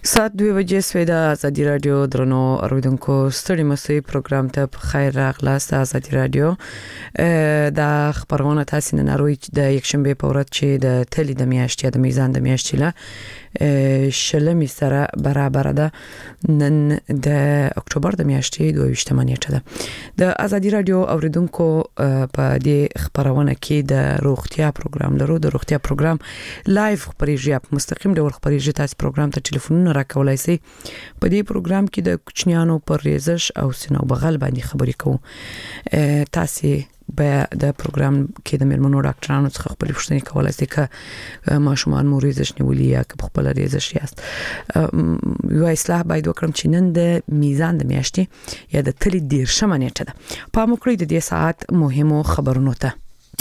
ساعت 2 بجې سوی د ازادي رادیو درنو اوریدونکو ستړي مسئ پروګرام ته خیر راغلاست. ازادي رادیو د خبرونه تاسو نه ناروي د یکشنبه په ورځ چې د تلې د میاشتې د میزان د میاشتې له شلمي سره برابر ده. نن د اکتوبر د میاشتې 22 نیټه ده. د ازادي رادیو اوریدونکو په دې خبرونه کې د روغتیا پروګرام لرو. د روغتیا پروګرام لایو خبريږي په مستقیم ډول خبريږي. تاسو پروګرام ته ټلیفون راکولای شي. په دې پروګرام کې د کوچنیانو پر ریزش او سینو بغل باندې خبرې کوو. تاسو به د پروګرام کې د میرمنو ډاکټرانو څخه خپل پوښتنې کولای شئ چې ماشومان مو ریزش نیولې یا که خپل ریزش یاست. یو اصلاح باید وکړم چې نن د میزان د میاشتې یا د تلې 10 نیټه ده. په موږ د دې ساعت مهمو خبرونو ته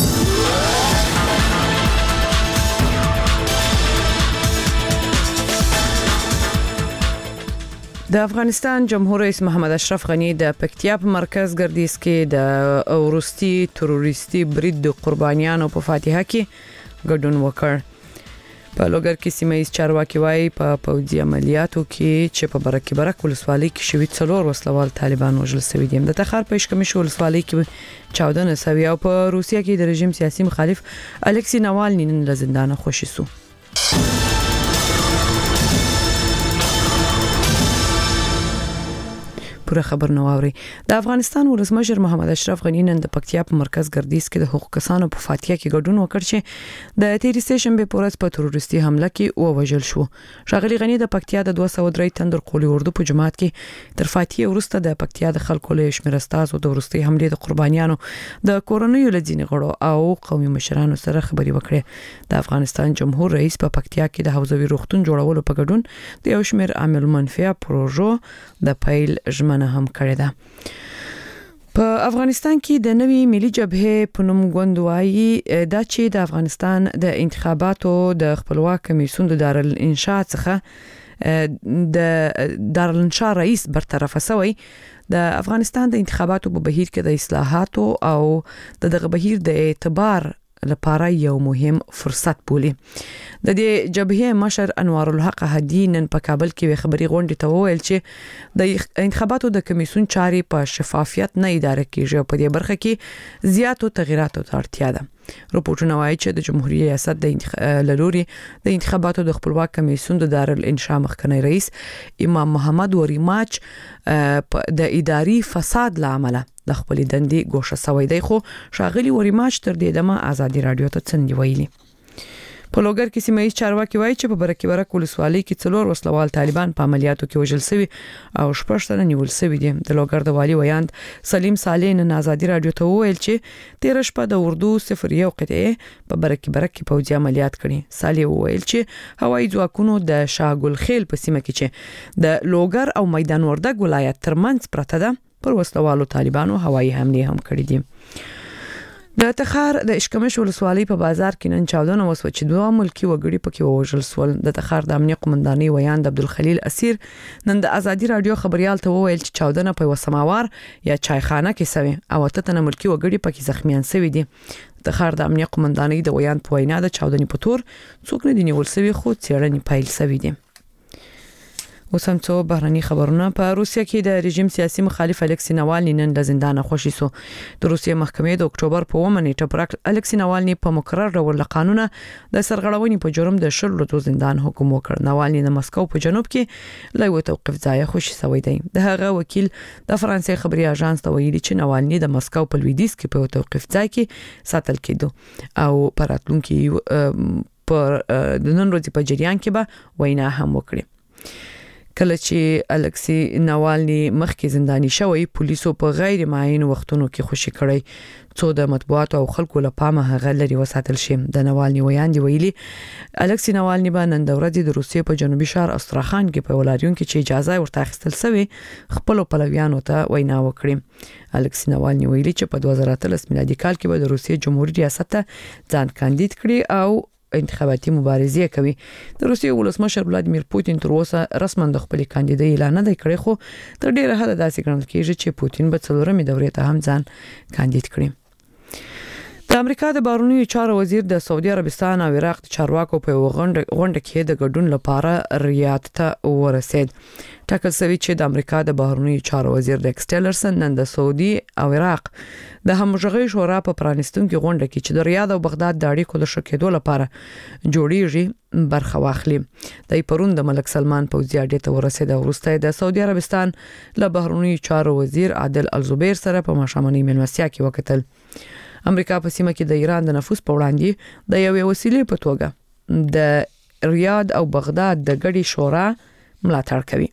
د افغانستان جمهور رئیس محمد اشرف غنی د پکتیا په مرکز ګردیز کې د اورستي تروریستي برید د قربانیانو په فاتحه کې ګډون وکړ. په لوګر کې سیمه چارواکي وايي په پوځي عملیاتو کې چې په برک ولسوالۍ کې شوی 4 وسلوال طالبان وژل شوی دي. د تخار په اشکمش ولسوالۍ کې 14 سوي او په روسیا کې د رژیم سیاسي مخالف الکسی ناوالنی نن له زندان خوشی سو. پوره خبر نو اوري. د افغانستان ولسمشر محمد اشرف غنی نن د پکتیا په مرکز ګردیز کې د حقوق کسانو په فاتحه کې ګډون وکړ چې د تیری سټیشن به پورز په تروریستي حمله کې وژل شو. شاغلی غنی د پکتیا د 203 تندر قولي اردو په جماعت کې تر فاتحه ورسته د پکتیا د خلکو له شمیر استاسو د ورستي حمله د قربانیانو د کورونیو لدینې غړو او قومي مشرانو سره خبري وکړه. د افغانستان جمهور رئیس په پکتیا کې د حوزوي روغتون جوړولو په ګډون د یو شمیر عامل منفعه پروژو د پایل ژمنه هم کړی ده. په افغانستان کې د نوې ملي جبهه په نوم غوندوایي دا چې د افغانستان د انتخاباتو د خپلواک کمیسیون د دارالانشاء څخه د دارالانشاء رئیس برطرف شوی. د افغانستان د انتخاباتو په بهیر کې د اصلاحاتو او دغه بهیر د اعتبار لپاره یو مهم فرصت بولي. د دې جبهه مشر انوار الحق هدی نن په کابل کې خبري غونډه ته وویل چې د انتخاباتو د کمیسیون چاري په شفافیت نه اداره کیږي او په دې برخه کې زیاتو تغیراتو ته اړتیا ده. رپورټونه وايي چې د جمهوریت ریاست د لوري د انتخاباتو د خپلواک کمیسیون د دارالانشاء مخکنی رئیس امام محمد وریماچ د اداري فساد لامل د خپل دندې ګوښه سوی دی. خو شاغلی وریماچ تر دې دمه ازادي رادیو ته څنګه ویلي. په لوګر کې سیمه چارواکي وايي چې په برک ولسوالۍ کې 4 وسلوال طالبان په عملیاتو کې وژل شوی او 6 تنه نیول شوی دي. د لوګر د والی ویاند سلیم صالح نن ازادي رادیو ته وویل چې 13 شپه د اردو 01 قطعه په برک کې پوځي عملیات کړي. صالح وویل چې هوایي ځواکونو د شاګل خیل په سیمه کې چې د لوګر او میدان وردګ ولایت ترمنځ پرته ده پر وسلوالو طالبانو هوایي حمله هم کړې دي. د تخار د اشکمش ولسوالۍ په بازار کې نن 14 وسو چې 2 ملکی وګړي پکې وژل شول. د تخار د امنیت قومندانۍ ویاند عبدالخلیل اسیر نن د ازادي رادیو خبريال ته وویل چې 14 په وسماوار یا چایخانه کې سوي او ته ملکی وګړي پکې زخمیان شوي دي. تخار د امنیت قومندانۍ د ویاند په وینا د 14 په تور څوک نه دی نیول شوی خو څېړنې پیل شوی دي. وسم څو بهرني خبرونه. په روسیا کې د رژیم سیاسي مخالف الکسی ناوالنی نن له زندان خوشی سو. د روسیې محکمې د اکتوبر په 1 نیټه پر الکسی ناوالنی په مقرر ډول قانون د سرغړونې په جرم د 10 ورځو زندان حکم وکړ. ناوالنی د مسکو په جنوب کې له یو توقف ځای خوشی سوی دی. د هغه وکیل د فرانسې خبري اژانس ته ویلي چې ناوالنی د مسکو په لویدیځ کې په توقف ځای کې ساتل کېدو او پراتلونکي پر د نن ورځې په جریان کې به وینا هم وکړي. کله چې الکسی ناوالنی مخکې زنداني شوی پولیسو په غیر معین وختونو کې خوشی کړی څو د مطبوعات او خلکو لپاره هغه لري وساتل شي. د ناوالنی ویاند ویلي الکسی ناوالنی به نن د ورځې د روسیې په جنوبي ښار استراخان کې په ولایتونو کې چې اجازه ورته اخیستل شوی خپل پلویانو ته وینا وکړي. الکسی ناوالنی ویلي چې په 2013 میلادي کال کې به د روسیې جمهوریت ریاست ته ځان کاندید کړي او انتخاباتي مبارزه کوي. د روسیې ولسمشر ولادیمیر پوتین تر اوسه رسما د خپل کاندیدۍ اعلان نه کړی خو تر ډیره حد داسې ګڼل کېږي چې پوتین به څلورمې دورې ته هم ځان کاندید کړي. د امریکا د بهرنیو چارو وزیر د سعودي عربستان او عراق چارواکو په غونډه کې د ګډون لپاره ریاض ته ورسید. ټاکل شوی چې د امریکا د بهرنیو چارو وزیر ریکس ټیلرسن نن د سعودي او عراق د همغږي شورا په پرانیستونکو غونډه کې چې د ریاض او بغداد د اړیکو د شکېدو لپاره جوړیږي برخه واخلي. د پرون د ملک سلمان پوځي اډې ته ورسید او وروسته د سعودي عربستان له بهرنیو چارو وزیر عادل الزبیر سره په مشامنۍ ملمستیا کې وکتل. امریکا په سیمه کې د ایران د نفوذ په وړاندې د یوې وسیلې په توګه د ریاض او بغداد د ګډي شورا ملاتړ کوي.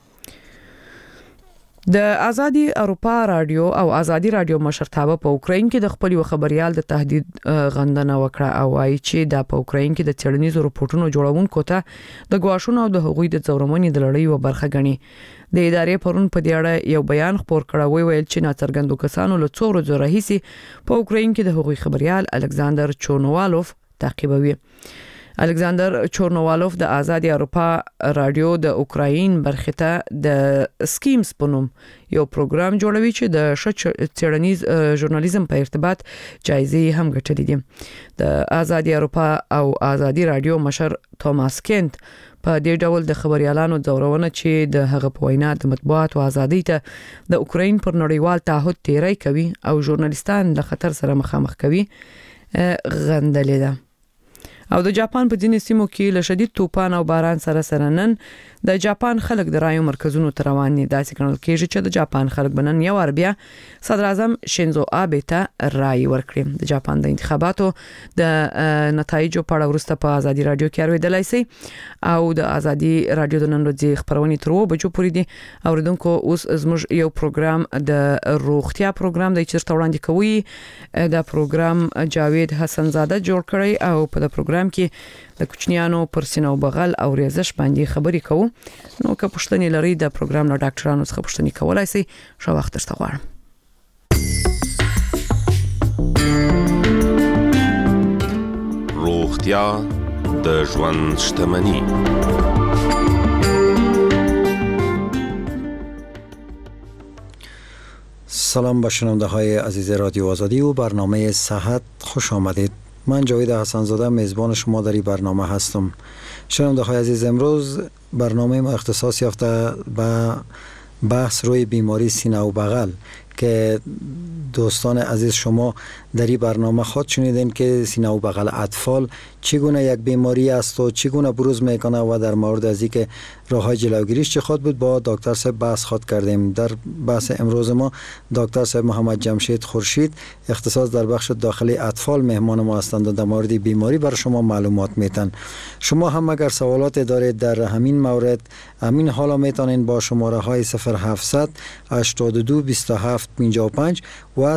د ازادي اروپا رادیو او ازادي رادیو مشرتابه په اوکرين کې د خپل خبريال د تهدید غندنه وکړه او وايي چې د اوکرين کې د چړنیزو رپورټونو جوړونکو ته د غواښونو او د حقوقي د څورمنې د لړۍ و برخه غني. د ادارې پرون په دې اړه یو بیان خبر کړی ویل چې ناڅرګندو کسانو له څو ورځې راهیسې په اوکرين کې د حقوقي خبريال الکساندر چورنوالوف تعقیبوي. الکساندر چورنوالوف د ازادي اروپا رادیو د اوکراین برخه ته د سکیمز په نوم یو پروګرام جوړوي چې د چړنیز ژورنالیزم په ارتباط جایزې هم ګټلې دي. د ازادي اروپا او ازادي رادیو مشر توماس کینت په دې ډول د خبريالانو ځورونه چې د هغه په وینا د مطبوعات او ازادۍ ته د اوکراین پر نړیوال تعهد تیری کوي او ژورنالیستان د خطر سره مخامخ کوي غندلې ده. او د جاپان په ځینې سیمو کې له شدید طوفان او باران سره نن د جاپان خلک د رایو مرکزونو ته روان دي. داسې ګڼل کېږي چې د جاپان خلک بنن یو بیا صدر اعظم شینزو آبه ته رای ورکړي. د جاپان د انتخاباتو د نتایجو په اړه ورسته په ازادي رادیو کې اوریدلای شي او د ازادي رادیو د نن ورځې خبرونه تر 2 بجو پورې دي. اوریدونکو اوس زموږ یو پروګرام د روغتیا پروګرام د چیرته وړاندې کوي. دا پروګرام جاوید حسن زاده جوړ کړی او په د پروګرام کې د کوچنیانو پر سینه او بغل او ریزش باندې خبرې کوو. نو که پوښتنې لري د پروګرام له ډاکټرانو څخه پوښتنې کولای شي. شو وخت درته غواړم. روغتیا د ژوند شتمني. سلام به شنونده های عزیز رادیو آزادی و برنامه صحت خوش آمدید. من جاوید حسن زاده میزبان شما در این برنامه هستم. شنونده های عزیز، امروز برنامه ما اختصاص یافته به بحث روی بیماری سینه و بغل که دوستان عزیز شما در این برنامه خود شنیدین که سینه و بغل اطفال چگونه یک بیماری است و چگونه بروز میکنه و در مورد از اینکه راههای جلوگیریش چه خود بود با دکتر صاحب بحث خود کردیم. در بحث امروز ما دکتر صاحب محمد جمشید خورشید اختصاص در بخش داخلی اطفال مهمان ما هستند و در مورد بیماری بر شما معلومات میتن. شما هم اگر سوالات دارید در همین مورد همین حالا میتونین با شماره های 0700 82 27 55 و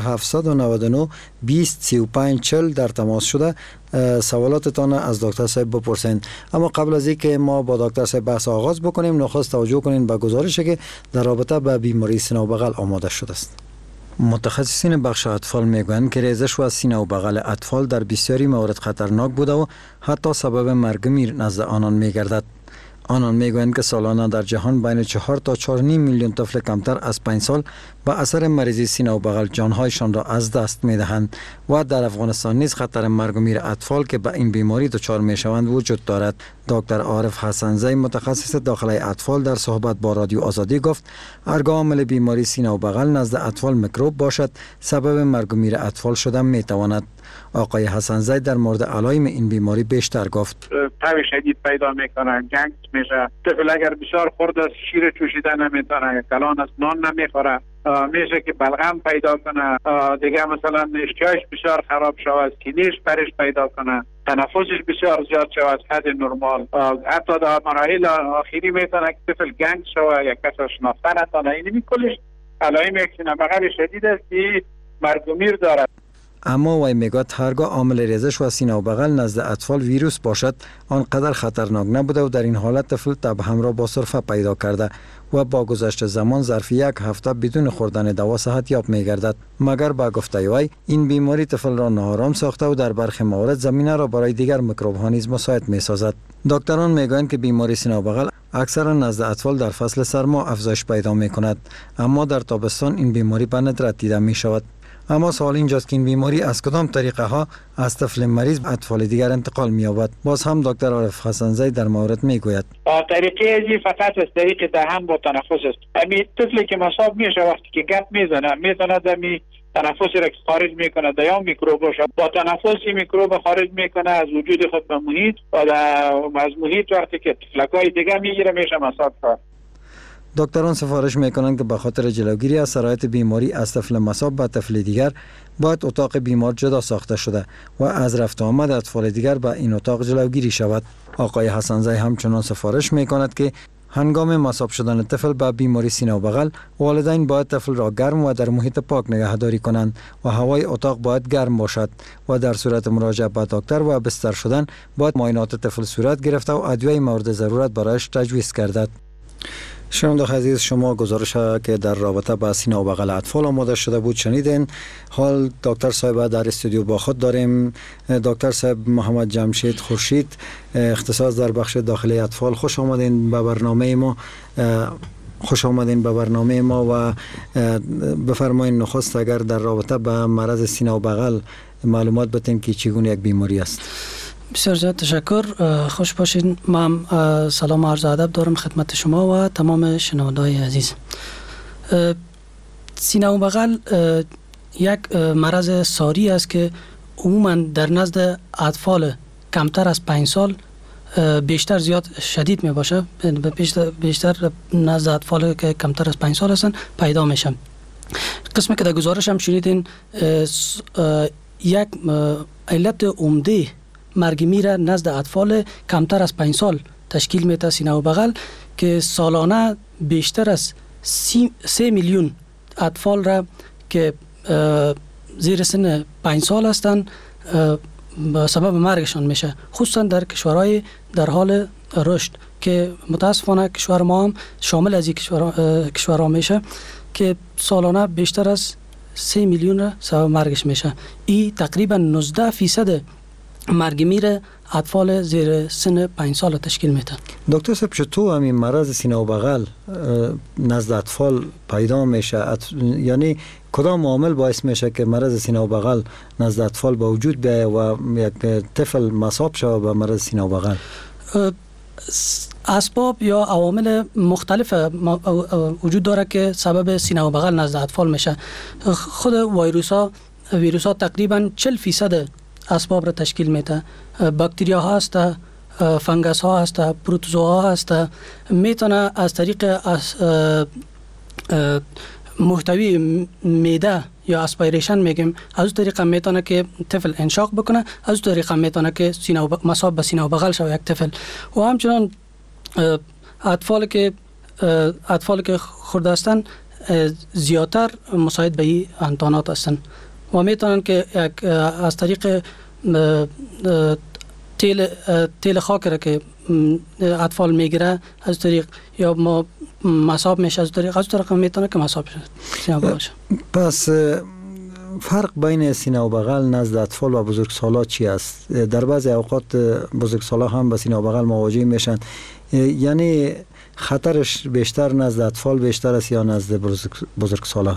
0799 20 35 40 در تماس شده سوالاتتان از دکتر صاحب بپرسین. اما قبل از اینکه ما با دکتر صاحب بحث آغاز بکنیم نخست توجه کنین به گزارشی که در رابطه با بیماری سینه و بغل آماده شده است. متخصصین بخش اطفال میگویند که ریزش و سینه و بغل اطفال در بسیاری موارد خطرناک بوده و حتی سبب مرگ میر نزد آنان میگردد. آنان میگویند که سالانه در جهان بین 4 تا 4.5 میلیون طفل کمتر از 5 سال به اثر مریضی سینه و بغل جانهایشان را از دست میدهند و در افغانستان نیز خطر مرگ و میر اطفال که به این بیماری دچار میشوند وجود دارد. دکتر عارف حسنزی متخصص داخلی اطفال در صحبت با رادیو آزادی گفت هرگاه عامل بیماری سینه و بغل نزد اطفال میکروب باشد سبب مرگ و میر اطفال شدن میتواند. آقای حسنزی در مورد علائم این بیماری بیشتر گفت. تب شدید پیدا میکنه، گنگ میشه، طفل اگر بسیار خورد است شیر چوشیدن نمیتونه، کلان است نان نمیخوره، میشه که بلغم پیدا کنه، دیگه مثلا اشتهاش بسیار خراب شود، کینیش پرش پیدا کنه، تنفسش بسیار زیاد شود حد نرمال، حتی در مراحل آخری میتونه که طفل گنگ شود یا کسی شناخته نتونه. این کلش علائم یک سینه بغل شدید است که مرگ و میر دارد. اما وی میگوید هرگاه عامل ریزش و سینه و بغل نزد اطفال ویروس باشد آنقدر خطرناک نبوده و در این حالت طفل تب همراه با سرفه پیدا کرده و با گذشت زمان ظرف 1 هفته بدون خوردن دوا صحتیاب میگردد. مگر با گفته وی این بیماری طفل را ناآرام ساخته و در برخی موارد زمینه را برای دیگر میکروب ها نیز مساعد میسازد. دکتران میگویند که بیماری سینه و بغل اکثرا نزد اطفال در فصل سرما افزایش پیدا میکند اما در تابستان این بیماری به ندرت دیده میشود. اما سوال اینجاست که این بیماری از کدام طریقه ها از طفل مریض به اطفال دیگر انتقال می‌یابد؟ باز هم دکتر عارف حسن‌زی در مورد میگوید طریقه ازی فقط از طریق دهان با تنفس است. امی طفلی که مصاب میشه وقتی که گپ میزنه دمی تنفسی را خارج میکنه یا میکروب باشه، با تنفسی میکروب خارج میکنه از وجود خود به محیط و از محیط وقتی که تفلکای دیگه میگیره میشه مصاب کرد. دکتران سفارش میکنند که به خاطر جلوگیری از سرایت بیماری از طفل مصاب به طفل دیگر باید اتاق بیمار جدا ساخته شده و از رفت و آمد اطفال دیگر به این اتاق جلوگیری شود. آقای حسن‌زی همچنان سفارش میکند که هنگام مصاب شدن طفل به بیماری سینه و بغل، والدین باید طفل را گرم و در محیط پاک نگهداری کنند و هوای اتاق باید گرم باشد و در صورت مراجعه به دکتر و بستر شدن باید معاینات طفل صورت گرفته و ادویه مورد ضرورت برایش تجویز گردد. شنونده عزیز، شما گزارش که در رابطه با سینه و بغل اطفال آماده شده بود شنیدین. حال دکتر صاحب در استودیو با خود داریم. دکتر صاحب محمد جمشید خورشید، اختصاص در بخش داخلی اطفال، خوش آمدین به برنامه ما. و بفرمایید نخست اگر در رابطه با مرض سینه و بغل معلومات بدین که چگونه یک بیماری است. بسیار زیاد تشکر. خوش باشین. من سلام و عرض ادب دارم خدمت شما و تمام شنونده‌های عزیز. سینه و بغل یک مرض ساری است که عموما در نزد اطفال کمتر از 5 سال بیشتر زیاد شدید می باشه. بیشتر نزد اطفال که کمتر از 5 سال هستن پیدا میشن. قسمی که در گزارش هم شنیدین، یک علت عمده مرگ میره نزد اطفال کمتر از 5 سال تشکیل میده سینه و بغل، که سالانه بیشتر از 3 میلیون اطفال را که زیر سن 5 سال هستند به سبب مرگشان میشه، خصوصا در کشورهای در حال رشد که متاسفانه کشور ما هم شامل از این کشورها میشه که سالانه بیشتر از 3 میلیون را سبب مرگش میشه. این تقریبا 19% مرگ میره اطفال زیر سن 5 سال تشکیل میده. دکتر صاحب، چطور همین مرض سینه و بغل نزد اطفال پیدا میشه؟ یعنی کدام عامل باعث میشه که مرض سینه و بغل نزد اطفال به وجود بیاید و یک طفل مصاب شود به مرض سینه و بغل؟ اسباب یا عوامل مختلف وجود داره که سبب سینه و بغل نزد اطفال میشه. خود ویروس ها تقریبا 40% اسباب را تشکیل میده. باکتریا ها هست، فنگس ها هست، پروتوزوا ها هست. میتونه از طریق محتوی معده یا اسپیریشن میگیم، از اون طریقه میتونه که طفل انشاق بکنه، از اون طریقه میتونه که مصاب به سینه و بغل شود یک طفل. و همچنان اطفال که خورده هستند زیادتر مساعد به این انتانات هستند و میتونن که از طریق تیل خاک را که اطفال میگیره از طریق یا ما مصاب میشه از طریق میتونه که مصاب شه. پس فرق بین سینه و بغل نزد اطفال و بزرگسالان چی است؟ در بعضی اوقات بزرگسالان هم با سینه و بغل مواجه میشن، یعنی خطرش بیشتر نزد اطفال بیشتر است یا نزد بزرگسالان؟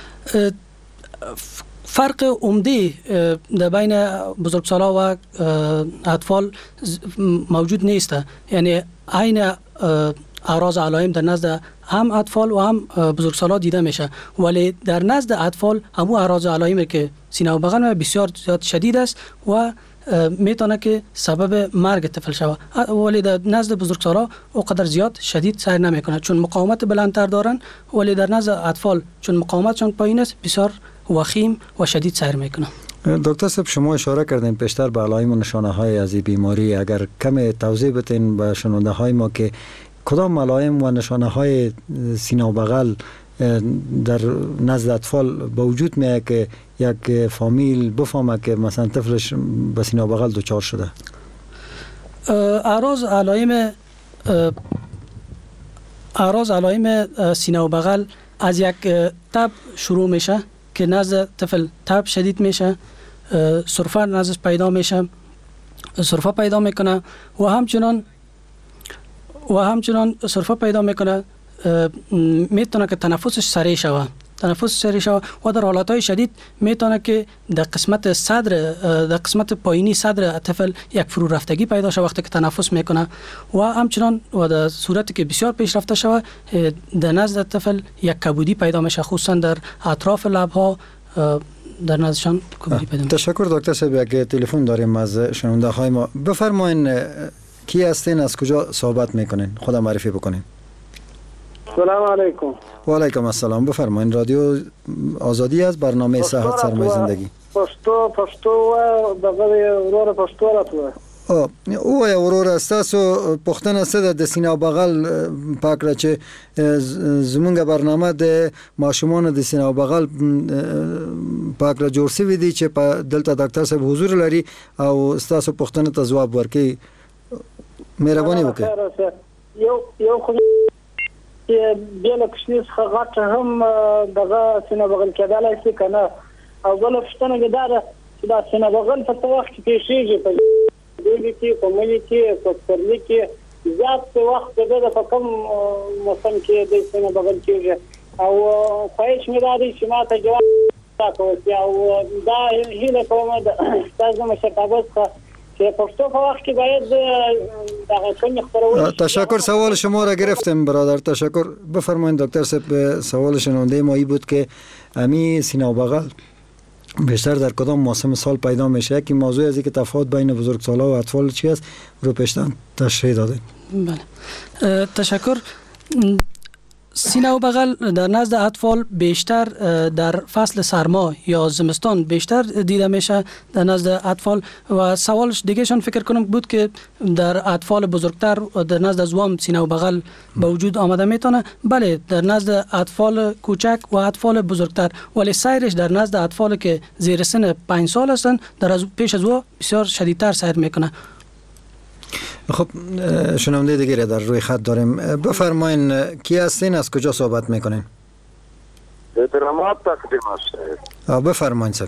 فرق عمده در بین بزرگسالان و اطفال موجود نیست. یعنی عین اعراض علائم در نزد هم اطفال و هم بزرگسالان دیده میشه، ولی در نزد اطفال همون اعراض علائمی که سینه و بغل بسیار زیاد شدید است و میتونه که سبب مرگ طفل شود، ولی در نزد بزرگسالان اونقدر زیاد شدید سیر نمیکنه چون مقاومت بلندتر دارن، ولی در نزد اطفال چون مقاومتشون پایین است بسیار وخیم و شدید سیر میکنه. دکتر صاحب، شما اشاره کردین پیشتر به علائم و نشانه های از این بیماری، اگر کمی توضیح بدین به شنونده های ما که کدام علائم و نشانه های سینه و بغل در نزد اطفال به وجود میاد که یک فامیل بفهمه که مثلا طفلش به سینه و بغل دچار شده؟ اعراض علائم سینه و بغل از یک تب شروع میشه که نزد طفل تب شدید میشه، سرفه نزدش پیدا میشه، سرفه پیدا میکنه و همچنان سرفه پیدا میکنه، میتونه که تنفسش سریع شود تنفس سری شود و در حالتهای شدید میتونه که در قسمت صدر، در قسمت پایینی صدر طفل یک فرو رفتگی پیدا شود وقتی که تنفس میکنه و همچنان و در صورتی که بسیار پیشرفته شود در نزد طفل یک کبودی پیدا میشه، خصوصا در اطراف لبها در نزدشان کبودی پیدا میشه. تشکر دکتر صاحب. یک تلفن داریم از شنونده های ما. بفرمایین کی هستین، از کجا صحبت میکنین، خودم معرفی بکنین. سلام علیکم. و علیکم السلام. بفرمایین. رادیو آزادی از برنامه صحت سرمایه زندگی. پښتو دغه ورور پښتو راته. او ورور استاسو پښتنه ست د سینه او بغل پاکړه چې زمونږ برنامه د ماشومان د سینه او بغل پاکړه جوړ شوی دی چې په دلته ډاکټر صاحب حضور لري او استاسو پښتنه ته جواب ورکړي. مهرباني وکړئ. یو خو بیل کشنی څخه غټ هم دغه سینه بغل کېدلای شي کنه، او بل پښتنه ګدار چې دا سینه بغل په وخت کې پیښیږي په دوی کې په ملي کې په پرلي کې زیات وخت د کوم موسم کې د سینه بغل کېږي او پایښ مې دا دي چې ماته جواب تاسو او دا هیله کوم د تاسو مشرتابه که پښتو په وخت کې باید دغه څنګه خبرول. تشکر. سوال شما را گرفتم برادر. تشکر. بفرمایید دکتر صاحب. سوال شنونده ما این بود که امی سینه و بغل بیشتر در کدام موسم سال پیدا میشه؟ که موضوع از اینکه تفاوت بین بزرگسالان و اطفال چی است رو پیشتر تشریح دادید. بله تشکر. سینه و بغل در نزد اطفال بیشتر در فصل سرما یا زمستان بیشتر دیده میشه در نزد اطفال و سوالش دیگهشان فکر کنم بود که در اطفال بزرگتر در نزد زوام سینه و بغل به وجود آمده میتونه. بله در نزد اطفال کوچک و اطفال بزرگتر، ولی سیرش در نزد اطفال که زیر سن 5 سال هستند در پیش از او بسیار شدیدتر سیر میکنه. خب شنونده دیگه در روی خط داریم. بفرمایین کی هستین، از کجا صحبت میکنین؟ احترامات تقدیم است. بفرمایین سر.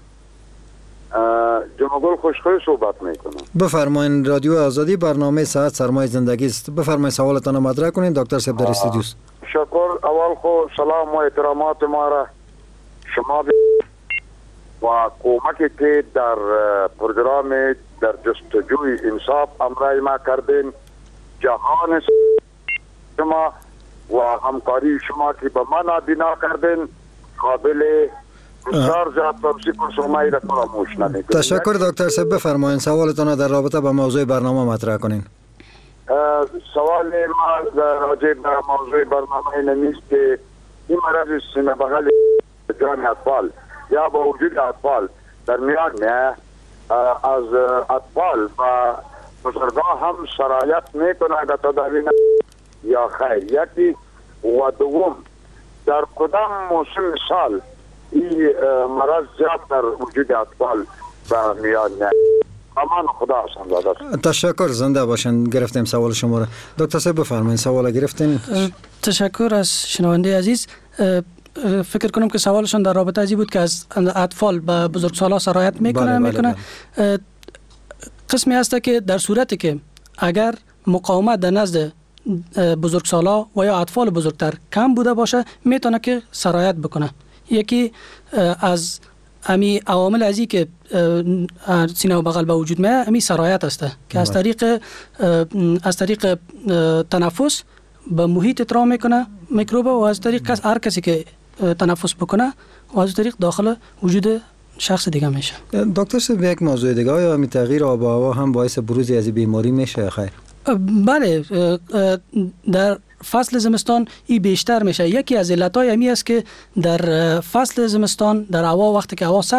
جمعگل خوشخوی صحبت میکنم. بفرمایین. رادیو آزادی برنامه صحت سرمایه زندگی است. بفرمایین سوالتان رو مطرح کنین. دکتر صاحب در استودیو است. شکر. اول خو سلام و احترامات ما را شما و کمکی که در پروگرام در جستجوی انصاف امرای ما کردین، جهان شما و همکاری شما که به من بنا کردین قابل بسیار زیاد توصیف و شمایی را فراموش نمیکنین. تشکر دکتر صاحب. بفرمایین سوالتان در رابطه با موضوع برنامه مطرح کنین. سوال ما راجع به موضوع برنامه نمیست که این مرض سینه بغل جان اطفال یا با وجود اطفال در میان از اطفال و بزرگان هم سرایت میکنه در تداوی یا خیر. یکی و دوم در کدام موسم سال این مرض زیاد در وجود اطفال و میان امان خدا هستند. تشکر. زنده باشن. گرفتیم سوال شما را. دکتر صاحب بفرمایید سوال گرفتین. تشکر از شنونده عزیز. فکر کنم که سوالشون در رابطه ازی بود که از اطفال به بزرگسالان سرایت میکنه. قسمی هست که در صورتی که اگر مقاومت در نزد بزرگسالان و یا اطفال بزرگتر کم بوده باشه میتونه که سرایت بکنه. یکی از امی عوامل ازی که سینه و بغل به وجود میاد امی سرایت است که از طریق تنفس به محیط اطراح میکنه میکروب و از طریق هر کسی که تنفس بکنه و از طریق داخل وجود شخص دیگه میشه. دکتر صاحب یک موضوع دیگه، آیا می تغییر آب و هوا هم باعث بروز از بیماری میشه خیر؟ بله در فصل زمستان این بیشتر میشه. یکی از علتهای امی است که در فصل زمستان در هوا وقتی که هوا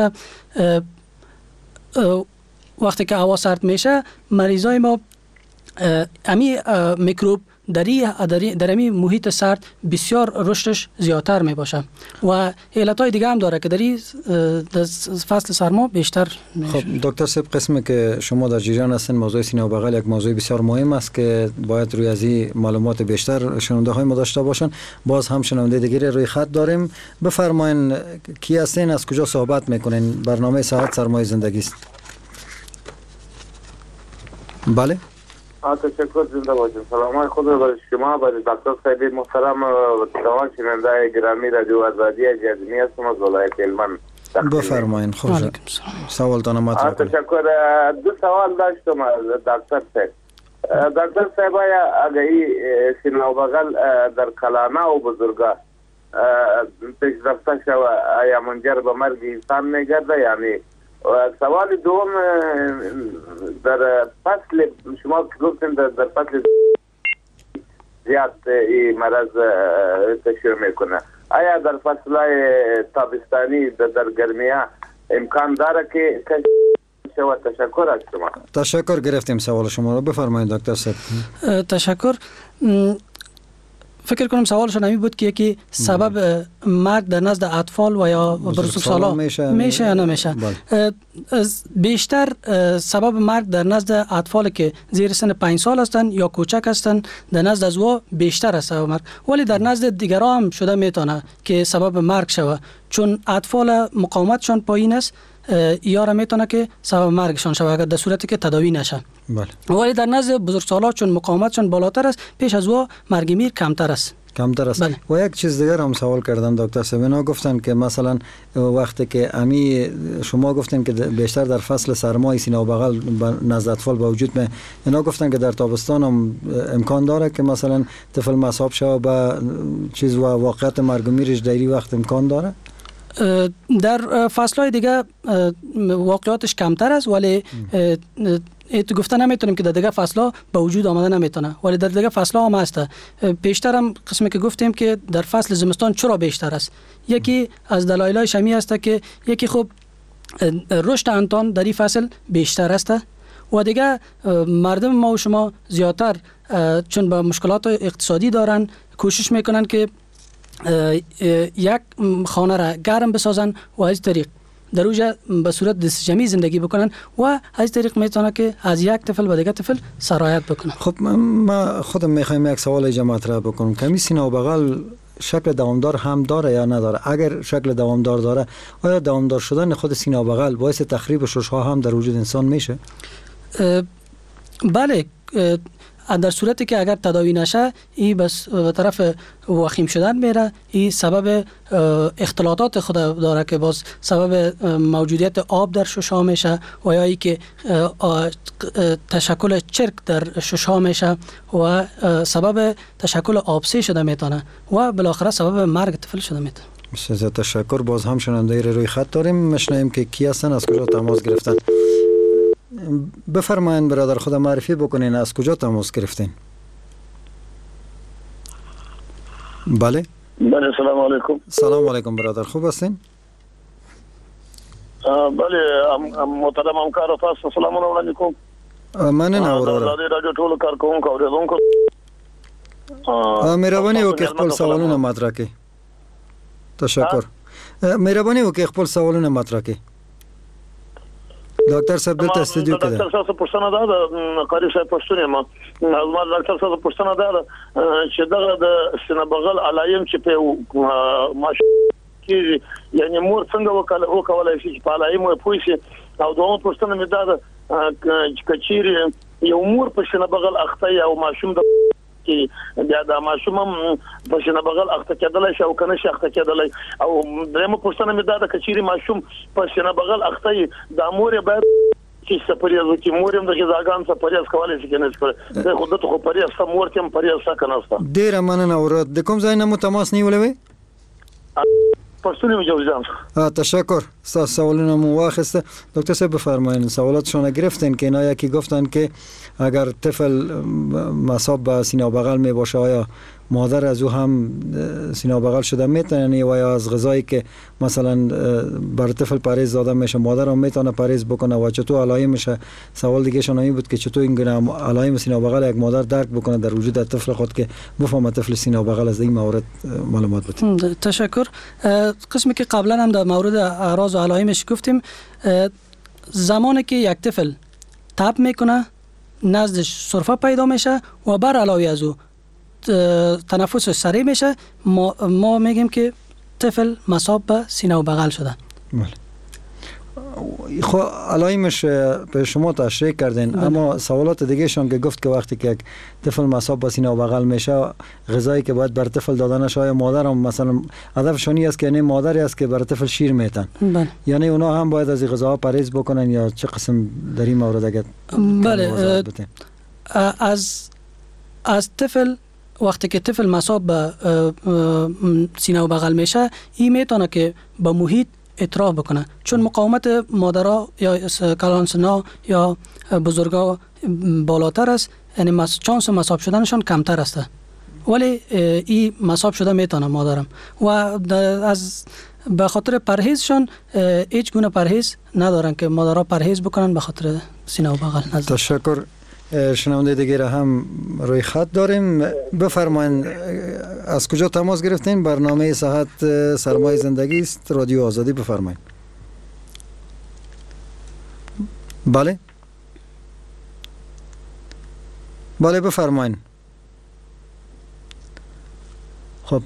سرد میشه مریضای ما امی میکروب در امی محیط سرد بسیار رشدش زیادتر می باشه و علتهای دیگه هم داره که در فصل سرما بیشتر میشه. خب دکتر صاحب قسمی که شما در جریان هستن موضوع سینه و بغل یک موضوع بسیار مهم است که باید روی از این معلومات بیشتر شنونده های ما داشته باشن. باز هم شنونده دیگری روی خط داریم. بفرمایین کی هستین، از کجا صحبت میکنین؟ برنامه صحت سرمایه زندگی است. بله تشکر، زنده باشید. سلام خود به شما، به دکتر صاحب محترم و تمام شنوندگان گرامی رادیو آزادی جزمی هستم از ولایت هلمند. بفرمایید. خوش سوالتان مطرح کنید. تشکر. دو سوال داشتم از دکتر صاحب. دکتر صاحب اگه سینه و بغل در کلانه و بزرگا پیشرفته شود آیا منجر به مرگ انسان میگرده؟ یعنی سوال دوم در فصل شما گفتین در فصل زیاد این مرض تشریع میکنه، آیا در فصلهای تابستانی در گرمیا امکان داره که شود؟ تشکر از شما. تشکر، گرفتیم سوال شما رو. بفرمایید دکتر صاحب. تشکر. فکر کنم سوالشون همین بود که یکی سبب مرگ در نزد اطفال و یا بزرگسالان میشه یا نمیشه. بیشتر سبب مرگ در نزد اطفال که زیر سن 5 سال هستند یا کوچک هستند در نزد از او بیشتر است سبب مرگ، ولی در نزد دیگران هم شده میتونه که سبب مرگ شود، چون اطفال مقاومتشان پایین است یا را میتونه که سبب مرگشان شود اگر در صورتی که تداوی نشه. بله. ولی در نزد بزرگسالان چون مقاومتشان بالاتر است پیش از او مرگ میر کمتر است. بله. و یک چیز دیگر هم سوال کردن دکتر صاحب، اینا گفتن که مثلا وقتی که امی شما گفتن که بیشتر در فصل سرمای سینه و بغل نزد اطفال با وجود می، اینا گفتن که در تابستان هم امکان داره که مثلا طفل مصاب شود به چیز و واقعیت مرگ میرش در وقت امکان داره؟ در فصلهای دیگه واقعیاتش کمتر است، ولی گفته نمیتونیم که در دیگه فصلها به وجود آمده نمیتونه، ولی در دیگه فصلها هم هست. پیشتر هم قسمی که گفتیم که در فصل زمستان چرا بیشتر است، یکی از دلایل شمی است که یکی خوب رشد انتان در این فصل بیشتر است و دیگه مردم ما و شما زیادتر چون به مشکلات اقتصادی دارن کوشش میکنن که یک خانه را گرم بسازن و از طریق در اوجا به صورت دست جمعی زندگی بکنن و از طریق میتونه که از یک طفل به دیگه طفل سرایت بکنن. خب ما خودم میخوایم یک سوال اینجا مطرح بکنم، کمی سینه و بغل شکل دوامدار هم داره یا نداره؟ اگر شکل دوامدار داره آیا دوامدار شدن خود سینه و بغل باعث تخریب ششها هم در وجود انسان میشه؟ بله، در صورتی که اگر تداوی نشه این بس به طرف وخیم شدن میره، این سبب اختلاطات خود داره که باز سبب موجودیت آب در ششها میشه و یا ای که تشکل چرک در ششها میشه و سبب تشکل آبسه شده میتونه و بالاخره سبب مرگ طفل شده میتونه. بسیار تشکر. باز هم شنونده روی خط داریم، مشنویم که کی هستن، از کجا تماس گرفتن. بفرمایید برادر، خود معرفی بکنین، از کجا تماس گرفتین؟ بله. بله، سلام علیکم. سلام علیکم برادر، خوب هستین؟ بله محترم همکار تاسو سلامونه وړاندې کوم. مننه اورور. رادیو ټول کارکونکو اوریدونکو مهرباني وکړئ خپل سوالونه مطرح کړئ. تشکر. مهرباني وکړئ خپل سوالونه مطرح کړئ. ډاکټر صاحب دلته استودیو کې ده. ډاکټر صاحب پوښتنه ده قاری صاحب پښتون ما ډاکټر صاحب پوښتنه ده چې دغه د سینه بغل علایم چې په ماش کې یعنی مور څنګه وکولای شي چې په علایم پوي شي، او دوه پوښتنه مې ده چې کچيري یو مور په سینه بغل اخته او ماشوم د کې بیا د ماشوم په سینه بغل اخته کېدلای شي او کنه شي اخته کېدلای، او درېمه پوښتنه مې ده کچيري ماشوم په سینه بغل اخته د مور باید چې سپریز کې مور هم د غذاګان سپریز کولای شي کنه چې خو دته خو پریز سم مور تم پریز کنه است. ډیر مننه اورات. د کوم ځای نه مو تماس نیولې؟ پښتوني مجوزان. تشکر. سوالونه مو واخسته. دکتر صاحب بفرمایید سوالاتشون گرفتن که اینا یکی گفتن که اگر طفل مصاب به سینه و بغل می باشه آیا مادر از او هم سینه و بغل شده میتونه و یا از غذایی که مثلا بر طفل پرهیز داده میشه مادر هم میتونه پرهیز بکنه و چطور علائم میشه؟ سوال دیگه شون این بود که چطور این علائم سینه و بغل یک مادر درک بکنه در وجود طفل خود که بفهمه طفل سینه و بغل از این مورد معلومات بده. تشکر. قسمی که قبلا هم در مورد اعراض و علائمش گفتیم، زمانی که یک طفل تب میکنه نزدش سرفه پیدا میشه و بر علاوه از او تنفس سریع میشه، ما میگیم که طفل مصاب به سینه و بغل شده. خب علائمش به شما تشریح کردین، اما سوالات دیگه شون که گفت که وقتی که یک طفل مصاب با سینه و بغل میشه، غذایی که باید بر طفل دادنش، آیا مادر هم مثلا هدفشون است که یعنی مادری است که بر طفل شیر میتن، یعنی اونا هم باید از این غذاها پرهیز بکنن یا چه قسم در این مورد اگه بله از طفل وقتی که طفل مصاب به سینه و بغل میشه، این میتونه که به محیط اعتراف بکنه، چون مقاومت مادرها یا کلانسنا یا بزرگا بالاتر است، یعنی چانس مصاب شدنشان کمتر است، ولی این مصاب شده میتونه مادرم و از به خاطر پرهیزشان هیچ گونه پرهیز ندارن که مادرها پرهیز بکنن به خاطر سینه و بغل. تشکر. شنونده دیگه را هم روی خط داریم. بفرمایید از کجا تماس گرفتین؟ برنامه صحت سرمایه زندگی است، رادیو آزادی. بفرمایید. بله بفرمایید. خب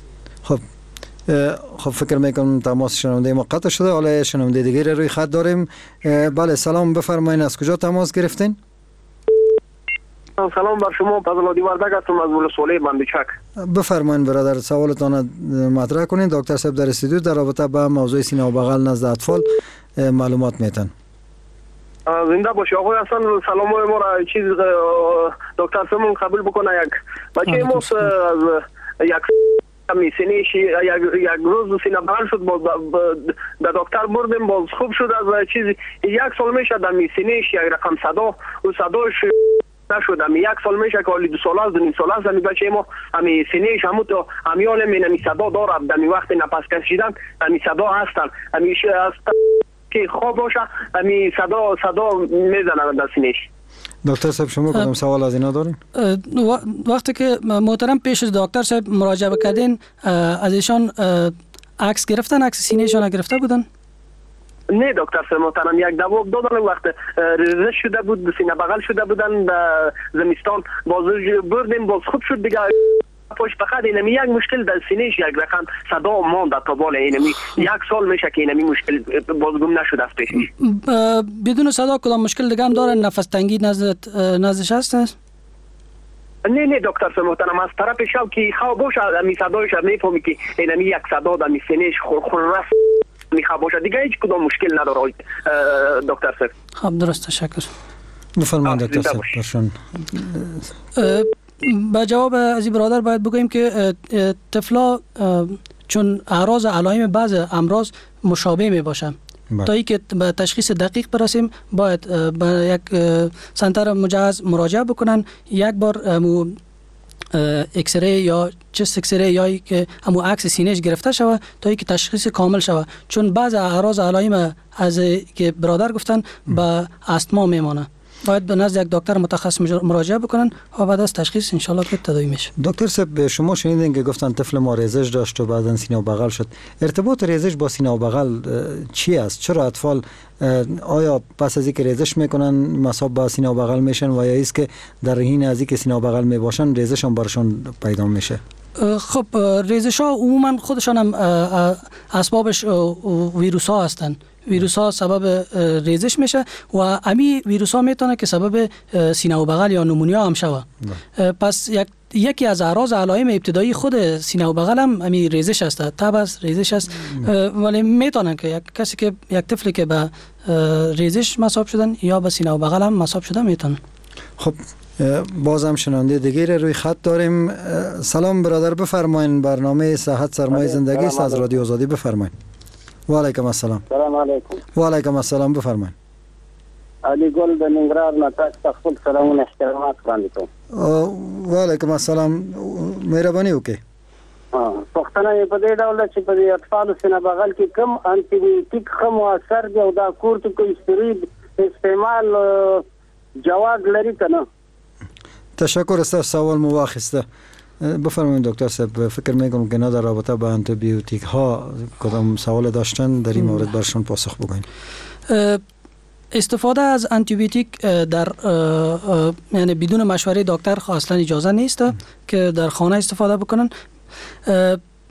فکر میکنم تماس شنونده ما قطع شده. حالا شنونده دیگه را روی خط داریم. بله سلام، بفرمایید از کجا تماس گرفتین؟ سلام بر شما، فضل وردک هستم از ولسوالی بندیچک. بفرمایید برادر، سوالتان مطرح کنین. دکتر صاحب در استودیو در رابطه با موضوع سینه و بغل نزد اطفال معلومات میتن. زنده باشی آقای حسن. سلام ما را چیز دکتر صاحب قبول بکنه. یک بچه ما از یک سینه‌ش یک روز سینه بغل شد، به دکتر بردیم، باز خوب شد. از چیز یک سال میشه در سینه‌ش یک رقم صدا و صداش نشدم. یک سال میشه که حالی 2 سال است، 2.5 سال است. همی بچه ما همی سینه‌ش همون تو همیان همی صدا دارد، در وقت نفس کشیدن همی صدا هستن، همیشه از که خواب باشه همی صدا میزنن در سینه‌ش. دکتر صاحب شما کدام سوال از اینا دارین؟ وقتی که محترم پیش از دکتر صاحب مراجعه کردین، از ایشان عکس گرفتن؟ عکس سینه‌شان گرفته بودن؟ نه دکتر صاحب محترم، یک دوا دادن وقت ریزش شده بود، سینه بغل شده بودن در زمستان، باز بردیم باز خوب شد دیگه. پشت فقط اینمی یک مشکل در سینه‌ش یک رقم صدا ماند تا بالا. اینمی یک سال میشه که اینمی مشکل باز گم نشده است پیشش. بدون صدا کدام مشکل دیگه هم داره؟ نفس تنگی نزدش هست؟ نه دکتر صاحب محترم، از طرف شب که خواب باشه می صدایش میفهمی که اینمی یک صدا در سینه‌ش خورخور میخواد باشه دیگه، هیچ کدام مشکل نداره دکتر صاحب. خب درست، تشکر. بفرمایید دکتر صاحب. برشون با جواب از این برادر باید بگوییم که طفلا چون اعراض علائم بعض امراض مشابه می باشن، تا اینکه به تشخیص دقیق برسیم باید به یک سنتر مجهز مراجعه بکنن، یک بار اکسره یا چست اکسره یا که همو عکس سینه‌اش گرفته شوه تا اینکه تشخیص کامل شوه، چون بعض اعراض علائم از که برادر گفتن به استما میمانه. باید به نزد یک دکتر متخصص مراجعه بکنن و بعد از تشخیص ان شاء الله که تداوی میشه. دکتر صاحب شما شنیدین که گفتن طفل ما ریزش داشت و بعدن سینه و بغل شد. ارتباط ریزش با سینه و بغل چی است؟ چرا اطفال آیا پس از اینکه ریزش میکنن مصاب با سینه و بغل میشن و یا است که در حین از اینکه سینه و بغل میباشن ریزش هم برشون پیدا میشه؟ خب ریزش ها عموما خودشان هم اسبابش ویروس ها هستن. ویروس ها سبب ریزش میشه و امی ویروس ها میتونه که سبب سینه و بغل یا نمونیا هم شوه. پس یکی از اعراض علائم ابتدایی خود سینه و بغل هم امی ریزش است، تب است، ریزش است. ولی میتونه که یک کسی که یک طفلی که به ریزش مصاب شدن یا به سینه و بغل هم مصاب شده میتونه. خب بازم شنونده دیگه روی خط داریم. سلام برادر، بفرمایید. برنامه صحت سرمایه زندگی است از رادیو آزادی. بفرمایید. و علیکم السلام. سلام علیکم. و علیکم السلام. بفرمایید. علی گل د ننګرهار نه تاسو خپل سلامونه احترامات وړاندې کوم. و علیکم السلام. مهرباني وکړئ. پښتنه په دې ډول چې په اطفال سینه بغل کې کم انټي بیوټیک خو موثر دی او دا کورتیکوستیروید استعمال جواز لري کنه؟ تشکر است. سوال مو واخسته. بفرمایید دکتر صاحب. فکر میکنم که نه در رابطه با آنتی بیوتیک ها کدام سوال داشتن در این مورد برشون پاسخ بگوین. استفاده از آنتی بیوتیک در یعنی بدون مشوره دکتر اصلا اجازه نیست که در خانه استفاده بکنن.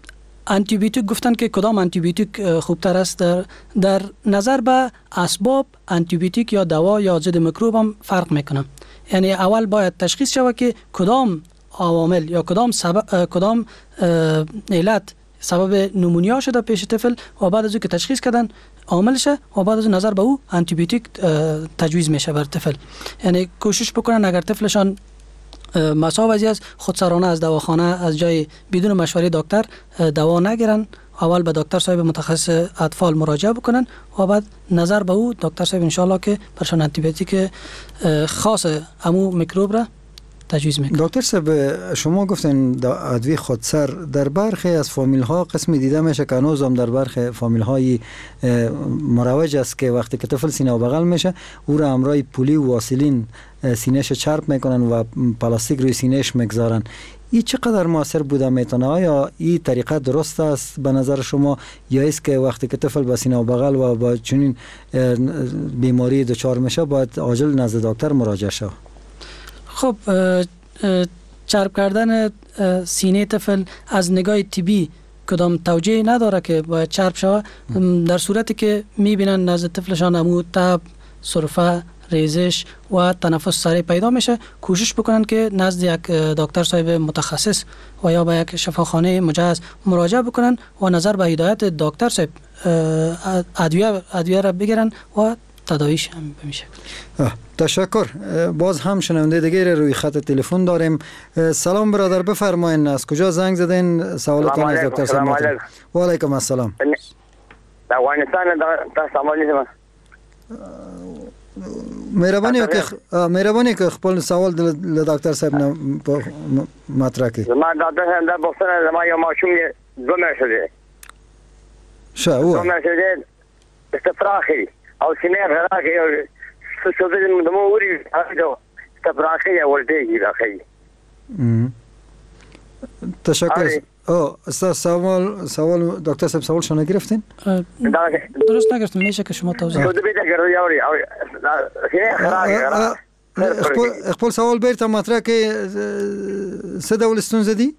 آنتی بیوتیک گفتن که کدام آنتی بیوتیک خوبتر است. در نظر به اسباب آنتی بیوتیک یا دوا یا ضد میکروب هم فرق میکنه. یعنی اول باید تشخیص شود که کدام عوامل یا کدام علت سبب نمونیا شده پیش طفل و بعد از او که تشخیص کردن عاملش و بعد از نظر به او آنتی بیوتیک تجویز میشه بر طفل. یعنی کوشش بکنن اگر طفلشان مساو است خودسرانه از دواخانه از جای بدون مشوره دکتر دوا نگیرن، اول به دکتر صاحب متخصص اطفال مراجعه بکنن و بعد نظر به او دکتر صاحب ان شاء الله که برشان آنتی بیوتیک خاص امو میکروب را تجویز میکنه. دکتر صاحب شما گفتین ادویه خودسر در برخی از فامیل ها قسمی دیده میشه که هنوز هم در برخی فامیل های مروج است که وقتی که طفل سینه و بغل میشه او را همراه پولی و واسلین سینه‌اش چرب میکنن و پلاستیک روی سینه‌اش میگذارن. این چقدر موثر بوده میتونه؟ آیا این طریقه درست است به نظر شما یا است که وقتی که طفل با سینه و بغل و با چنین بیماری دچار میشه باید عاجل نزد دکتر مراجعه شود؟ خب چرب کردن سینه طفل از نگاه طبی کدام توجیه نداره که باید چرب شود. در صورتی که میبینن نزد طفلشان امو تب، سرفه، ریزش و تنفس سریع پیدا میشه کوشش بکنن که نزد یک دکتر صاحب متخصص و یا به یک شفاخانه مجهز مراجعه بکنن و نظر به هدایت دکتر صاحب ادویه را بگیرن و تداویش هم بمیشه. تشکر. باز هم شنونده دیگه روی خط تلفن داریم. سلام برادر، بفرمایید از کجا زنگ زدین؟ سوالتون از دکتر صاحب مطرح. و علیکم السلام. افغانستان تاسو مهربانی که خپل سوال د دکتر صاحب نه مطرح کړئ. ما دکتر صاحب دا بوښتنه زما یو ماشوم دی 2 میاشتې دی. ښه و 2 میاشتې دی استفراغي او سینې غراغي او څه د مو وري هغه استفراغي او ولټيږي راخي. تشکر. استاد سوال دکتر صاحب سوال شما گرفتین؟ درست نگرفتم. میشه که شما توضیح بدید؟ خپل سوال بیرته مطرح که څه ډول ستونزه دي؟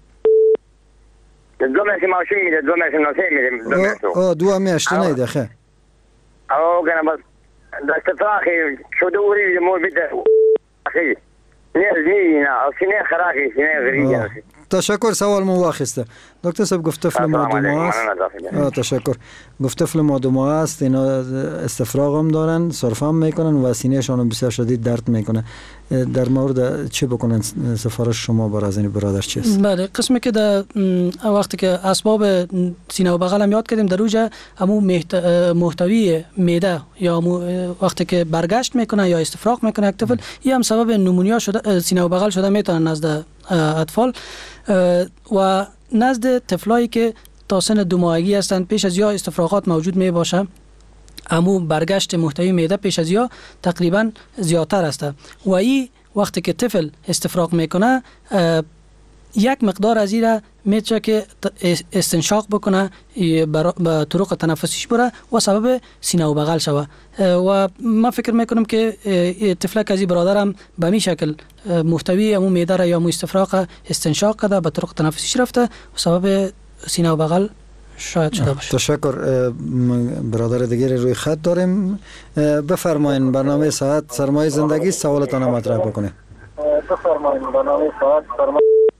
2 میاشتې ماشوم دی 2 میاشتې نو سه 2 میاشتې نه دی ښه. او کنه بس د استفراغي شو د وري مو بده اخي نه او سینې خراغي سینې غریږي. تشکر. سوال مو واخسته. دکتر صاحب گفت طفل مادومه است. تشکر. گفت طفل مادومه است، اینا استفراغ هم دارن، سرفه هم میکنن و سینه‌شان هم بسیار شدید درد میکنه. در مورد چه بکنن سفارش شما برای از این برادر چیست؟ بله، قسمی که در وقتی که اسباب سینه و بغل هم یاد کردیم در اوجه همو محتوی معده یا وقتی که برگشت میکنه یا استفراغ میکنه یک طفل، این هم سبب نمونیا شده سینه و بغل شده میتونه نزد اطفال و نزد طفلایی که تا سن 2 ماهگی هستند. پیش از یا استفراغات موجود می باشه، امو برگشت محتوی معده پیش از یا تقریبا زیادتر است و این وقتی که طفل استفراغ میکنه یک مقدار از این میشه که استنشاق بکنه به طرق تنفسیش بره و سبب سینه و بغل شوه. و ما فکر میکنم که طفلک از این برادرم به می شکل محتوی امو معده را یا مو استفراغ استنشاق کرده به طرق تنفسیش رفته و سبب سینه و بغل شاید شده باشه. تشکر. برادر دیگری روی خط داریم. بفرمایید برنامه ساعت سرمایه زندگی سوالتان مطرح بکنه. بفرمایید برنامه ساعت سرمایه.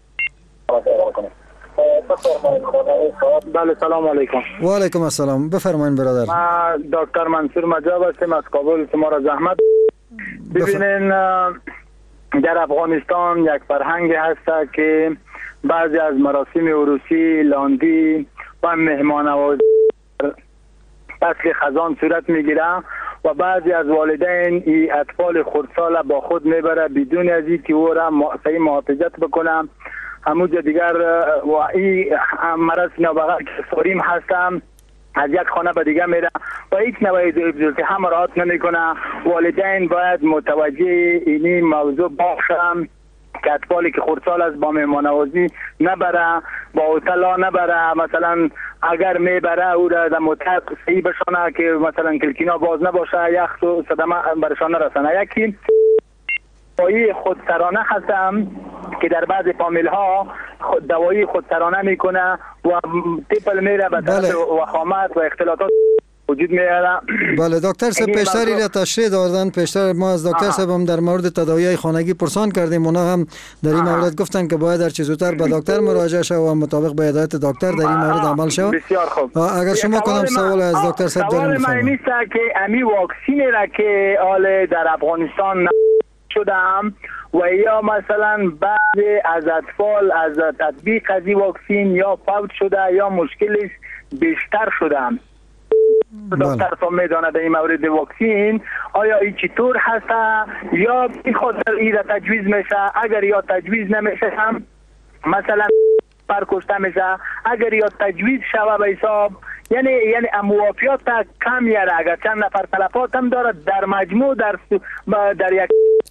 بله سلام علیکم. و علیکم السلام. بفرمایید برادر. من دکتر منصور مجاب هستم از کابل. شما را زحمت ببینین در افغانستان یک فرهنگ هست که بعضی از مراسم عروسی، لاندی و مهمانوازی فصل خزان صورت میگیره و بعضی از والدین این اطفال خردسال با خود میبره بدون از اینکه او را صحیح محافظت بکنه. همونجا دیگر و این مرض نابغه که ساریم هستم از یک خانه به دیگه میره و هیچ نوعی ضوابط هم رعایت نمیکنه. والدین باید متوجه اینی موضوع باشن که اطفالی که خردسال است با مهمانوازی نبره، با هتل نبره. مثلا اگر میبره او را در مطلق صحیح بشانه که مثلا کلکینا باز نباشه، یخ و صدمه برشان نرسنه. یکی پایی خودسرانه هستم که در بعض فامیل ها دوایی خودسرانه میکنه و تیپل میره به طرف وخامت و اختلاطات وجود میاره. بله دکتر صاحب پیشتری را تشریح دادن. پیشتر ما از دکتر صاحب هم در مورد تداوی خانگی پرسان کردیم. اونا هم در این مورد گفتن که باید هر چه زودتر به دکتر مراجعه شود و مطابق به هدایت دکتر در این مورد عمل شود. بسیار خوب. اگر شما کنم سوال از دکتر صاحب داریم. سوال من نیست که امی واکسین را که حال در افغانستان شدم و یا مثلا بعض از اطفال از تطبیق از این واکسین یا فوت شده یا مشکلش بیشتر شدم. دکتر صاحب میدانه در این مورد واکسین آیا این چطور هست یا بخاطر این تجویز میشه؟ اگر یا تجویز نمیشه هم مثلا پرکشته میشه. اگر یا تجویز شوه به حساب یعنی موافقت کم یاره. اگر چند نفر تلفات هم داره در مجموع در یک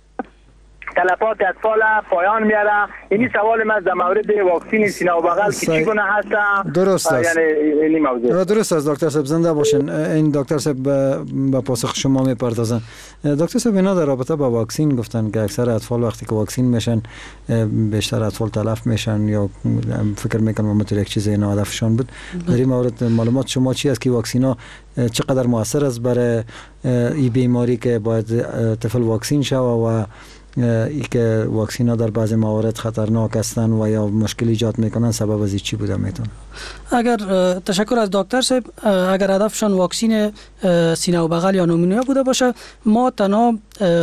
تلفات اطفال پایان میاره. اینی سوال من در مورد واکسین سینه و بغل که چگونه هست. درست است. یعنی این موضوع درست است. دکتر صاحب زنده باشین. این دکتر صاحب به پاسخ شما میپردازن. دکتر صاحب اینا در رابطه با واکسین گفتن که اکثر اطفال وقتی که واکسین میشن بیشتر اطفال تلف میشن یا فکر میکنم مثل یک چیز اینا هدفشان بود. در این مورد معلومات شما چی است که واکسینا چقدر موثر است برای این بیماری که باید طفل واکسین شود و ای که واکسین ها در بعضی موارد خطرناک هستند و یا مشکل ایجاد میکنن سبب از چی بوده میتونه؟ اگر تشکر از دکتر صاحب. اگر هدفشان واکسین سینه و بغل یا نمونیا بوده باشه ما تنها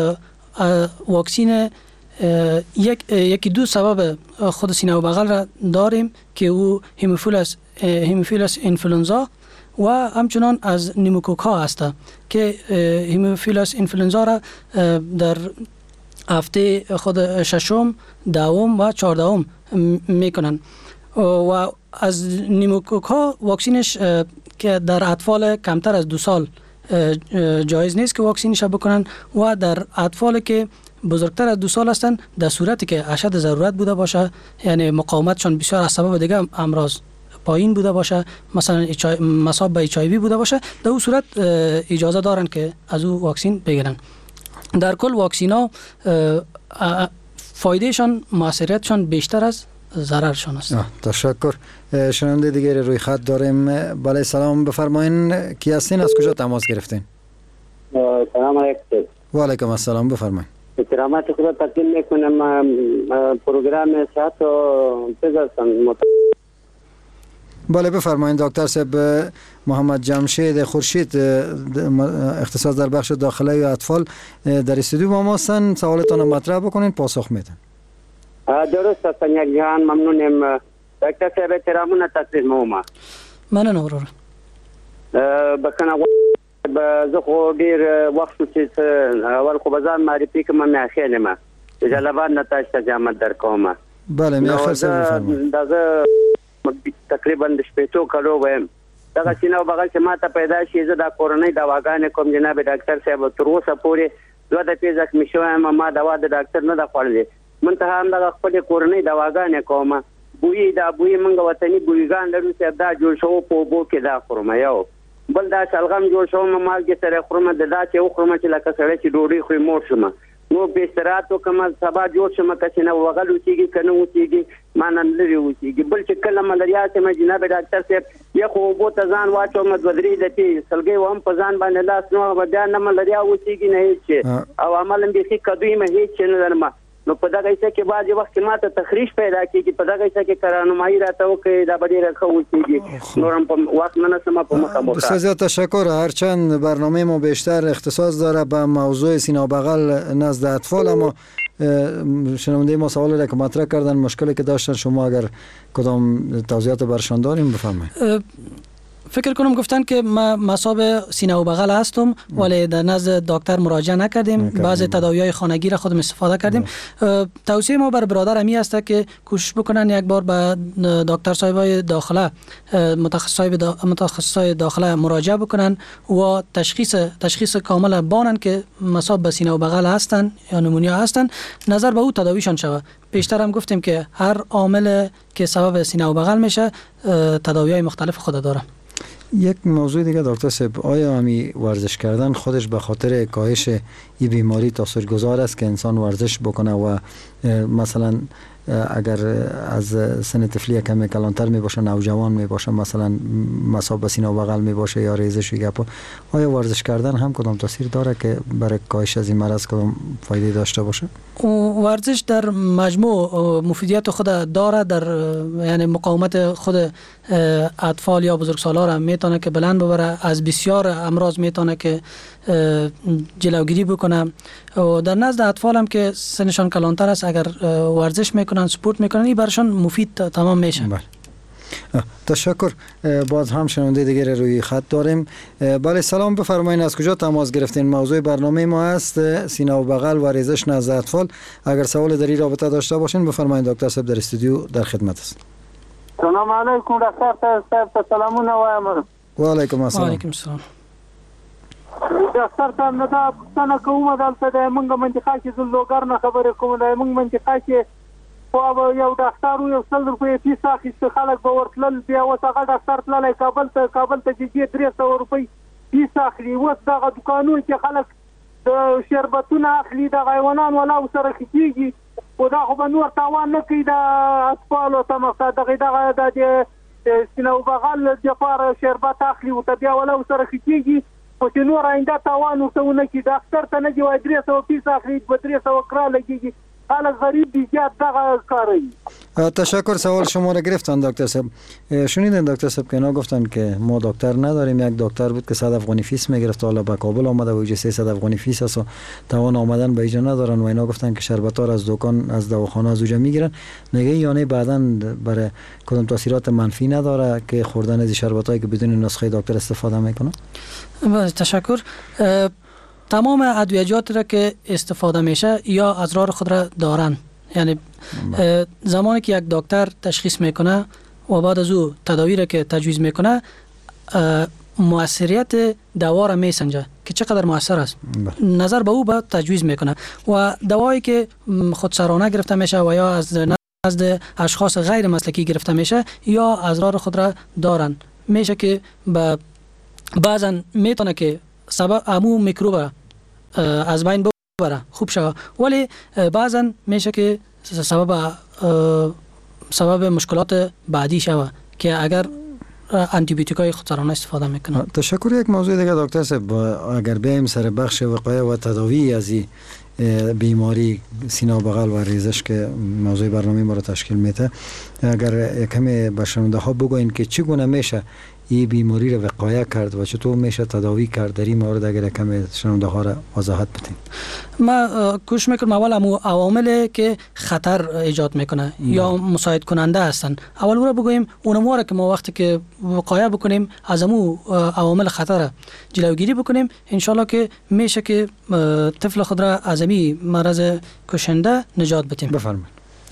واکسین یکی دو سبب خود سینه و بغل را داریم که او هموفیلوس انفلوئنزا و همچنان از نیموکوک ها هست که هموفیلوس انفلوئنزا را در هفته خود ششم، دوم و چهاردهم میکنن و از نیموکوک ها واکسینش که در اطفال کمتر از 2 سال جایز نیست که واکسینش بکنن و در اطفال که بزرگتر از 2 سال هستند در صورتی که اشد ضرورت بوده باشه یعنی مقاومتشان بسیار از سبب دیگه امراض پایین بوده باشه مثلا مصاب به HIV بوده باشه در اون صورت اجازه دارن که از او واکسین بگیرن. در کل واکسینا فایدهشان موثریتشان بیشتر از ضررشان است. تشکر. شنونده دیگری روی خط داریم. بله سلام بفرمایین. کی هستین؟ از کجا تماس گرفتین؟ سلام علیکم. و علیکم السلام. بفرمایین. احترامات خدا تقدیم میکنم. پروگرام صحت و پزشکی. بله بفرمایید دکتر صاحب. محمد جمشید خورشید اختصاص در بخش داخله و اطفال در استودیو با ما هستن. سوالتون مطرح بکنین پاسخ میدن. درست است یک جهان ممنونم. دکتر صاحب احترامونه تقدیم ما. مننه ورور. بکنه زه خو ډیر وخت چې اول خو بازار معرفي کوم مې اخیله ما جلبان نتاش تجامت در کومه. بله می اخر سر بفرمایید. دا تقریبا د شپېتو کلو ویم دغه سینه بغل چې ما ته پیدا شي زه د کورنۍ دواګانې کوم جناب ډاکټر صاحب تر اوسه پورې دوه د پیزک مشوم ما دوا د ډاکټر نه د خوړلې منتها هم د خپل کورنۍ دواګانې کوم بوی دا بوی منګه وطني بویګان لرو چې دا جوړ شو په بو کې دا خورم یو بل دا شلغم جوړ شو مال کې سره خورم د دا چې خورم چې لکه سره چې ډوډۍ خو مور شم نو به استراتو کوم سبا جوړ شم که نه وغل وچیږي کنه وچیږي مانن لري وچیږي بل چې کله ملاریا ته ما جناب ډاکټر صاحب یو خو بو ته ځان واچو مدودري دتی سلګي وهم په ځان باندې لاس نو بیا نه ملاریا وچیږي نه هیڅ او عمل به هیڅ کدوې ما هیڅ نه درما نو په دغه څه کې بعضی وخت ماته تخریش پیدا کیږي په دغه څه کې کارنمایي راته وکړي دا به ډیره ښه وچیږي نورم په وخت نه سم په مخه مو بسیار تشکر. هرچند برنامه ما بیشتر اختصاص داره به موضوع سینه و بغل نزد اطفال اما شنونده ما سوال را که مطرح کردن مشکلی که داشتن شما اگر کدام توضیحات برشان داریم بفرمایید. فکر کنم گفتن که ما مصاب سینه و بغل هستم ولی در نزد دکتر مراجعه نکردیم. بعضی تداوی‌های خانگی را خودم استفاده کردیم. توصیه ما بر برادر امی است که کوشش بکنن یک بار به دکتر صاحبای داخله متخصصای داخله مراجعه بکنن و تشخیص کامل بانن که مصاب به سینه و بغل هستن یا نمونیا هستن نظر به او تداویشان شود. پیشتر هم گفتیم که هر عامل که سبب سینه و بغل میشه تداوی‌های مختلف خود داره. یک موضوع دیگه دکتر صاحب آیا همی ورزش کردن خودش به خاطر کاهش این بیماری تاثیرگذار است که انسان ورزش بکنه و مثلا اگر از سن طفلی کمی کلانتر می باشه، نوجوان می باشه، مثلا مصاب سینه و بغل می باشه یا ریزش گپا، آیا ورزش کردن هم کدام تاثیر داره که برای کاهش از این مرض کدام فایده داشته باشه؟ ورزش در مجموع مفیدیت خود داره، در یعنی مقاومت خود اطفال یا بزرگسالان را میتونه که بلند ببره، از بسیار امراض میتونه که جلوگیری بکنه. و در نزد اطفال هم که سنشان کلانتر است اگر ورزش میکنن، سپورت میکنن، این برشان مفید تمام میشه. تشکر. باز هم شنونده دیگر روی خط داریم. بله سلام، بفرمایید از کجا تماس گرفتین؟ موضوع برنامه ما است سینه و بغل و ریزش نزد اطفال. اگر سوال در این رابطه داشته باشین بفرمایید، دکتر صاحب در استودیو در خدمت است. سلام علیکم دکتر صاحب، سلامونه وایم. و علیکم السلام. و علیکم السلام. دکتر صاحب، نه دا پوښتنه کومه دلته د موږ منطقه کې زلوګر نه خبرې کوم، د موږ منطقه کې خو یو ډاکټر یو 100 روپۍ فیس اخیسته، خلک به ورتلل، بیا اوس هغه ډاکټر تللی کابل ته چې 300 روپۍ فیس اخلي. اوس دغه دوکانونو کې خلک د شربتونه اخلي، د حیوانان ولاو سره خېږي، خو دا خو به نور تاوان نه کوي د اطفالو ته. مقصد دغه د سینه و بغل دپاره شربت اخلي ورته بیا ولاو سره خېږي، خو چې نور آینده تاوان ورته ونه کړي. ډاکټر ته نه دي وایي 300 فیس اخلي، 300 کرا لګېږي، خلک غریب دي، زیات دغه کاروي. تشکر. سوال شما را گرفتن دکتر صاحب. شنیدین دکتر صاحب که اینا گفتن که ما دکتر نداریم. یک دکتر بود که 100 افغانی فیس میگرفت، حالا به کابل آمده و 300 افغانی فیس است و توان آمدن به اینجا ندارن و اینا گفتن که شربت‌ها را از دکان از دواخانه از اونجا میگیرن. میگه یعنی بعداً برای کدام تاثیرات منفی نداره که خوردن از شربتایی که بدون نسخه دکتر استفاده میکنه؟ تشکر. تمام ادویجات را که استفاده میشه یا اضرار خود را دارن، یعنی زمانی که یک دکتر تشخیص میکنه و بعد از او تداوی را که تجویز میکنه، مؤثریت دوا را میسنجه که چقدر مؤثر است، نظر به او به تجویز میکنه. و دوایی که خودسرانه گرفته میشه و یا از نزد اشخاص غیر مسلکی گرفته میشه یا اضرار خود را دارن، میشه که بعضا میتونه که سبب امو میکروب از بین ببره، خوب شوه، ولی بعضا میشه که سبب مشکلات بعدی شوه که اگر آنتی بیوتیکای خودسرانه استفاده میکنه. تشکر. یک موضوع دیگه دکتر صاحب، اگر بیایم سر بخش وقایع و تداوی از این بیماری سینه و بغل و ریزش که موضوع برنامه ما رو تشکیل میده، اگر کمی به شنونده ها بگوین که چگونه میشه این بیماری رو وقایع کرد و چطور میشه تداوی کرد در این مورد، اگر کمی شنونده ها را وضاحت بدین. ما کوشش میکنم اول عواملی که خطر ایجاد میکنه یا مساعد کننده هستن اول رو بگوییم، اونم رو که ما وقتی که وقایع بکنیم از امو عوامل خطر جلوگیری بکنیم، انشالله که میشه که طفل خود را از این مرض کشنده نجات بدیم. بفرمایید.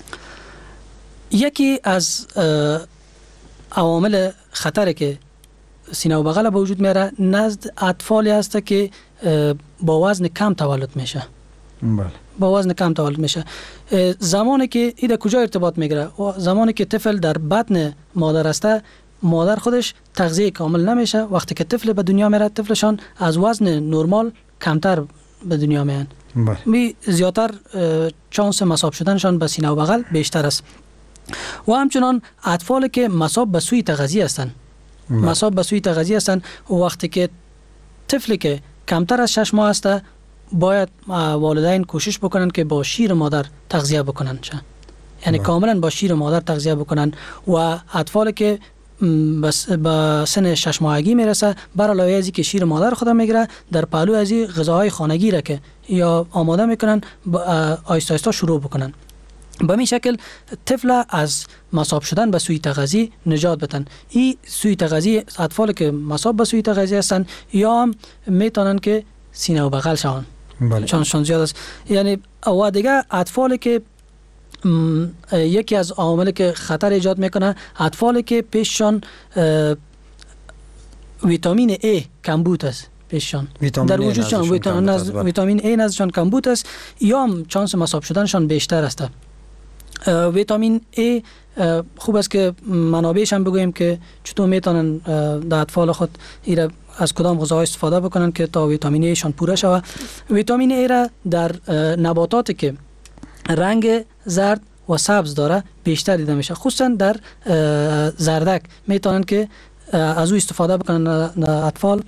یکی از عوامل خطر که سینه و بغل به وجود میاره نزد اطفالی هست که با وزن کم تولد میشه. بله. با وزن کم تولد میشه. زمانی که این کجا ارتباط میگیره؟ زمانی که طفل در بطن مادر است، مادر خودش تغذیه کامل نمیشه. وقتی که طفل به دنیا میره، طفلشان از وزن نرمال کمتر به دنیا میان. بله. زیادتر چانس مصاب شدنشان به سینه و بغل بیشتر است. و همچنان اطفالی که مصاب به سوی تغذیه هستند، مصاب به سوی تغذیه هستند، وقتی که طفلی که کمتر از 6 ماه است باید والدین کوشش بکنن که با شیر مادر تغذیه بکنن، یعنی کاملا با شیر مادر تغذیه بکنن. و اطفالی که به سن 6 ماهگی میرسه، بر علاوه از اینکه شیر مادر خود میگیره، در پهلو از این غذاهای خانگی را که یا آماده میکنن آهسته آهسته شروع بکنن. به این شکل طفل از مصاب شدن به سوی تغذیه نجات بدن. این سوی تغذیه اطفالی که مصاب به سوی تغذیه هستند یا هم میتونن که سینه و بغل شون. بله. چانسشون زیاد است. یعنی و دیگه اطفالی که یکی از عواملی که خطر ایجاد میکنه، اطفالی که پیششان ویتامین A کمبود است، پیششان در وجودشان ویتامین A نزدشان کمبود است، یا هم چانس مصاب شدنشان بیشتر است. ویتامین A خوب است که منابعش هم بگوییم که چطور میتونن در اطفال خود ایره از کدام غذاها استفاده بکنن که تا ویتامین A شان پوره شود. ویتامین A را در نباتاتی که رنگ زرد و سبز داره بیشتر دیده میشه. خصوصا در زردک میتونن که از او استفاده بکنن اطفال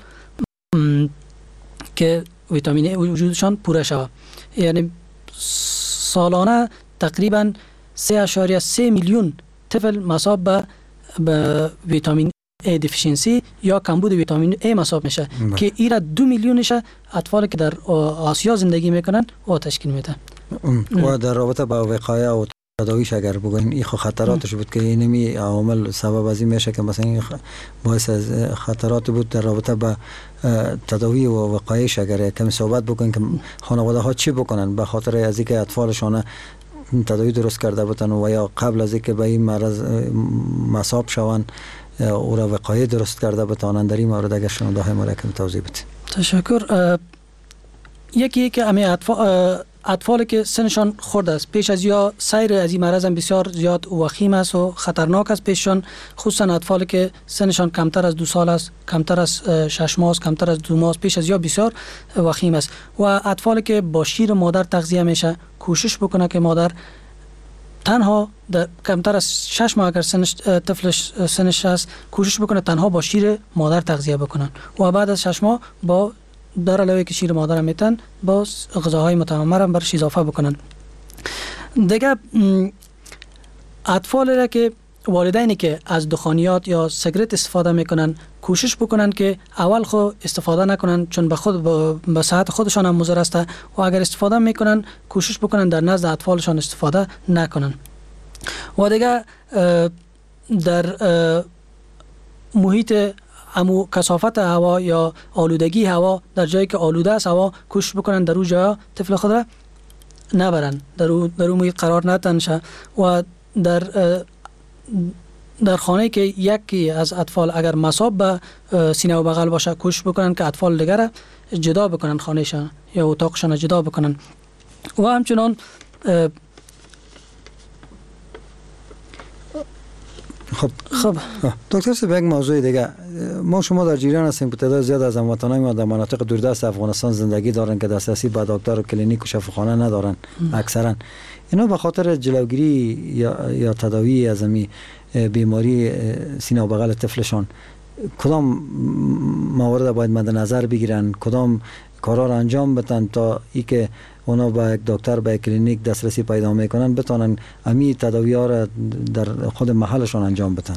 که ویتامین A وجودشان پوره شود. یعنی سالانه تقریبا 3.3 میلیون طفل مصاب به ویتامین A دیفیشنسی یا کمبود ویتامین A مصاب میشه که ایرا 2 میلیونش اطفالی که در آسیا زندگی میکنن و تشکیل میدن. و در رابطه با وقایه و تداویش اگر بگوین این خطراتش بود که اینمی عوامل سبب از این میشه که مثلا این باعث از خطرات بود در رابطه با تداوی و وقایش اگر کمی صحبت بکنین که خانواده ها چی بکنن به خاطر از اینکه اطفالشان تداوی درست کرده بودن و یا قبل از اینکه به این مرض مصاب شوند او را وقایه درست کرده بتانند. در این مورد اگر شنونده های ما را کمی توضیح بدید. تشکر. یکی که همه اطفالی که سنشان خرد است پیش از یا سیر از این مرض هم بسیار زیاد وخیم است و خطرناک است پیششان، خصوصا اطفالی که سنشان کمتر از 2 سال است، کمتر از 6 ماه است، کمتر از 2 ماه است، پیش از یا بسیار وخیم است. و اطفالی که با شیر مادر تغذیه میشه کوشش بکنه که مادر تنها کمتر از 6 ماه اگر طفلش سنش است کوشش بکنه تنها با شیر مادر تغذیه بکنن و بعد از 6 ماه با در علاوه که شیر مادر میتن با غذاهای متمر هم برش اضافه بکنن. دیگه اطفال را که والدینی که از دخانیات یا سیگرت استفاده میکنن کوشش بکنن که اول خود استفاده نکنن چون به صحت خودشان هم مضر است و اگر استفاده میکنن کوشش بکنن در نزد اطفالشان استفاده نکنن. و دیگه در محیط امو کثافت هوا یا آلودگی هوا در جایی که آلوده است هوا کوشش بکنن در اون جا طفل خود را نبرن، در اون محیط قرار ندن شه. و در خانه که یکی از اطفال اگر مصاب به سینه و بغل باشه کوشش بکنن که اطفال دیگر را جدا بکنن، خانهشان یا اتاقشان جدا بکنن. و همچنان خب دکتر صاحب یک موضوع دیگه، ما شما در جریان هستیم که تعداد زیاد از هموطنان ما در مناطق دوردست افغانستان زندگی دارن که دسترسی به دکتر و کلینیک و شفاخانه ندارن اکثرا. اینا به خاطر جلوگیری یا تداوی از این بیماری سینه و بغل طفلشان کدام موارد باید مد نظر بگیرن، کدام کارا را انجام بدن تا ای که اونا با یک دکتر با یک کلینیک دسترسی پیدا میکنن بتونن امی تداوی ها را در خود محلشان انجام بدن؟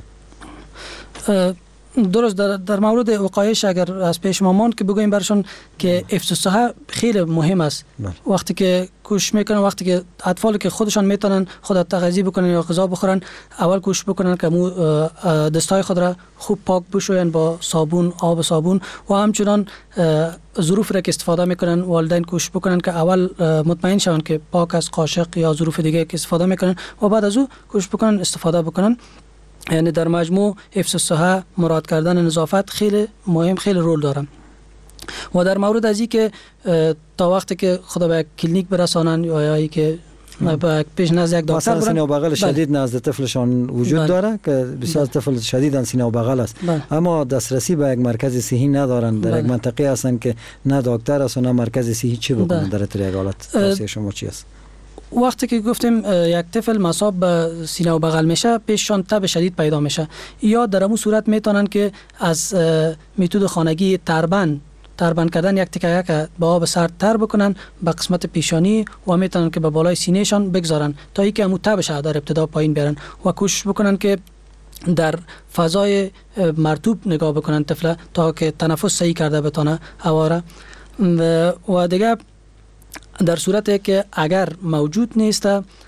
درست. در مورد وقایش اگر از پیش ما که بگویم برشون که حفظ صحت خیلی مهم است. وقتی که کوشش میکنن، وقتی که اطفالی که خودشان میتونن خود تغذیه بکنن یا غذا بخورن اول کوشش بکنن که دستای خود را خوب پاک بشوین با صابون، آب صابون. و همچنان ظروف را که استفاده میکنن والدین کوشش بکنن که اول مطمئن شون که پاک از قاشق یا ظروف دیگه که استفاده میکنن و بعد از او کوشش بکنن استفاده بکنن. یعنی در مجموع حفظ صحت، مراعات کردن نظافت خیلی مهم، خیلی رول داره. و در مورد از این که تا وقتی که خدا به کلینیک برسانن یا ای که پیش نزد یک دکتر سینه و بغل شدید نزد طفلشان وجود داره که بسیار طفل شدیدن سینه و بغل است اما دسترسی به یک مرکز صحی ندارن، در یک منطقه هستن که نه دکتر است و نه مرکز صحی. چی بکنن در یک حالت؟ توصیه شما چی است؟ وقتی که گفتیم یک طفل مصاب به سینه و بغل میشه پیششان تب شدید پیدا میشه یا در همون صورت میتونن که از میتود خانگی تربن کردن یک تکه یک با آب سرد تر بکنن به قسمت پیشانی و میتونن که به بالای سینه شان بگذارن تا اینکه همون تبش در ابتدا پایین بیارن و کوشش بکنن که در فضای مرطوب نگاه بکنن طفل تا که تنفس صحیح کرده بتونه هوا را. و دیگه در صورتی که اگر موجود نیست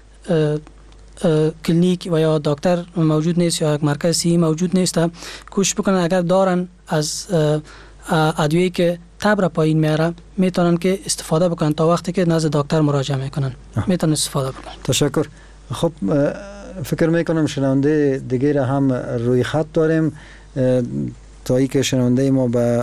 کلینیک و یا دکتر موجود نیست یا یک مرکز صحی موجود نیست کوشش بکنن اگر دارن از ادویه‌ای که تب را پایین میاره میتونن که استفاده بکنن تا وقتی که نزد دکتر مراجعه میکنن میتونن استفاده بکنن. تشکر. خب فکر میکنم شنونده دیگه را هم روی خط داریم تا ای که شنونده ما به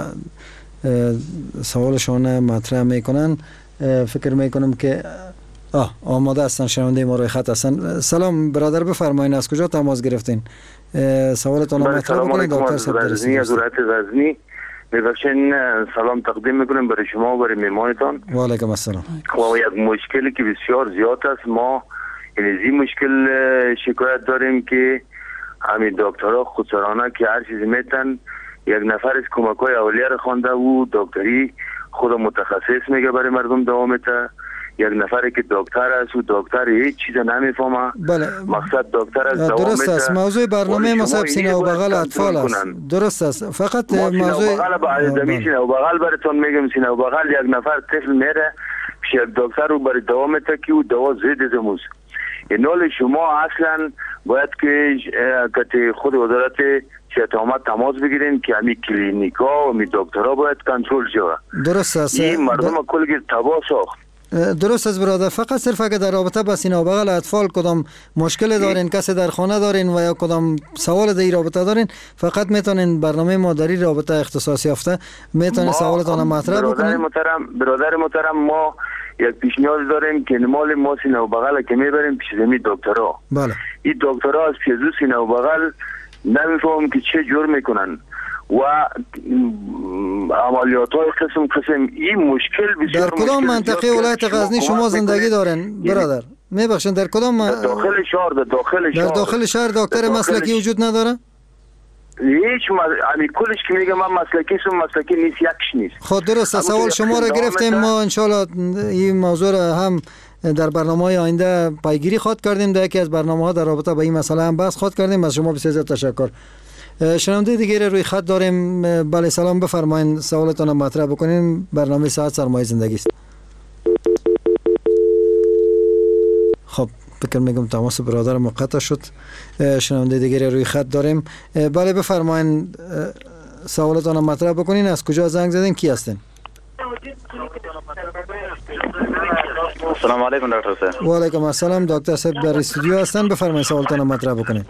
سوالشون مطرح میکنن. فکر میکنم که آماده هستن، شنونده ما روی خط هستن. سلام برادر، بفرمایید از کجا تماس گرفتین؟ سوالتون رو مطرح بکنید. دکتر صاحب رزنی از ولایت غزنی. میبخشین سلام تقدیم میکنم برای شما و برای مهمانتان. و علیکم السلام. و یک مشکلی که بسیار زیاد است، ما این مشکل شکایت داریم که همین دکترها خودسرانه که هر چیزی میتن یک نفر از کمک‌های اولیه را خوانده و دکتری خود متخصص میگه برای مردم دوام میده. یک نفری که دکتر است و دکتر هیچ چیز نمیفهمه. بله. مقصد دکتر است دوام میده. درست است. موضوع برنامه مصاحب سینه و بغل اطفال است. درست است. فقط موضوع بغل سینه و بغل براتون میگم. سینه و بغل یک نفر طفل میره پیش یک دکتر رو برای دوام میده که او دوا ضد زموز. این حال شما اصلا باید که خود وزارت صحت عامه تماس بگیرین که همین کلینیکا و همین دکترها باید کنترل شود. درست است. این مردم کل گیر تباه ساخت. درست است برادر. فقط صرف اگه در رابطه با سینه و بغل اطفال کدام مشکل دارین، کسی در خانه دارین و یا کدام سوال در این رابطه دارین، فقط میتونین برنامه ما در این رابطه اختصاص یافته میتونین سوالتان مطرح بکنین. برادر محترم ما یک پیشنهاد داریم که مال ما سینه و بغل که میبریم پیش زمین دکترها. بله. این دکترها از پیش سینه و بغل نمیفهم که چه جور میکنن و عملیات های قسم این مشکل بسیار. در کدام منطقه ولایت غزنی شما زندگی دارین برادر؟ میبخشین در کدام داخل شهر؟ در داخل شهر دکتر مسلکی وجود نداره؟ هیچ همین کلش که میگم من مسلکی نیست یکش نیست. خود درست. سوال شما را گرفتیم. ما انشالله این موضوع را هم در برنامه‌های آینده پیگیری خواهد کردیم. در یکی از برنامه‌ها در رابطه با این مسئله هم بحث خواهد کردیم. از شما بسیار تشکر. شنونده دیگه روی خط داریم. بله سلام، بفرمایید سوالتون رو مطرح بکنین. برنامه ساعت سرمایه زندگی است. خب فکر میگم تماس برادر قطع شد. شنونده دیگه روی خط داریم. بله بفرمایید سوالتون رو مطرح بکنین. از کجا زنگ زدین؟ کی هستین؟ سلام علیکم دکتر صاحب. و علیکم السلام. دکتر صاحب در استودیو هستن. بفرمایید سوالتون رو مطرح بکنین.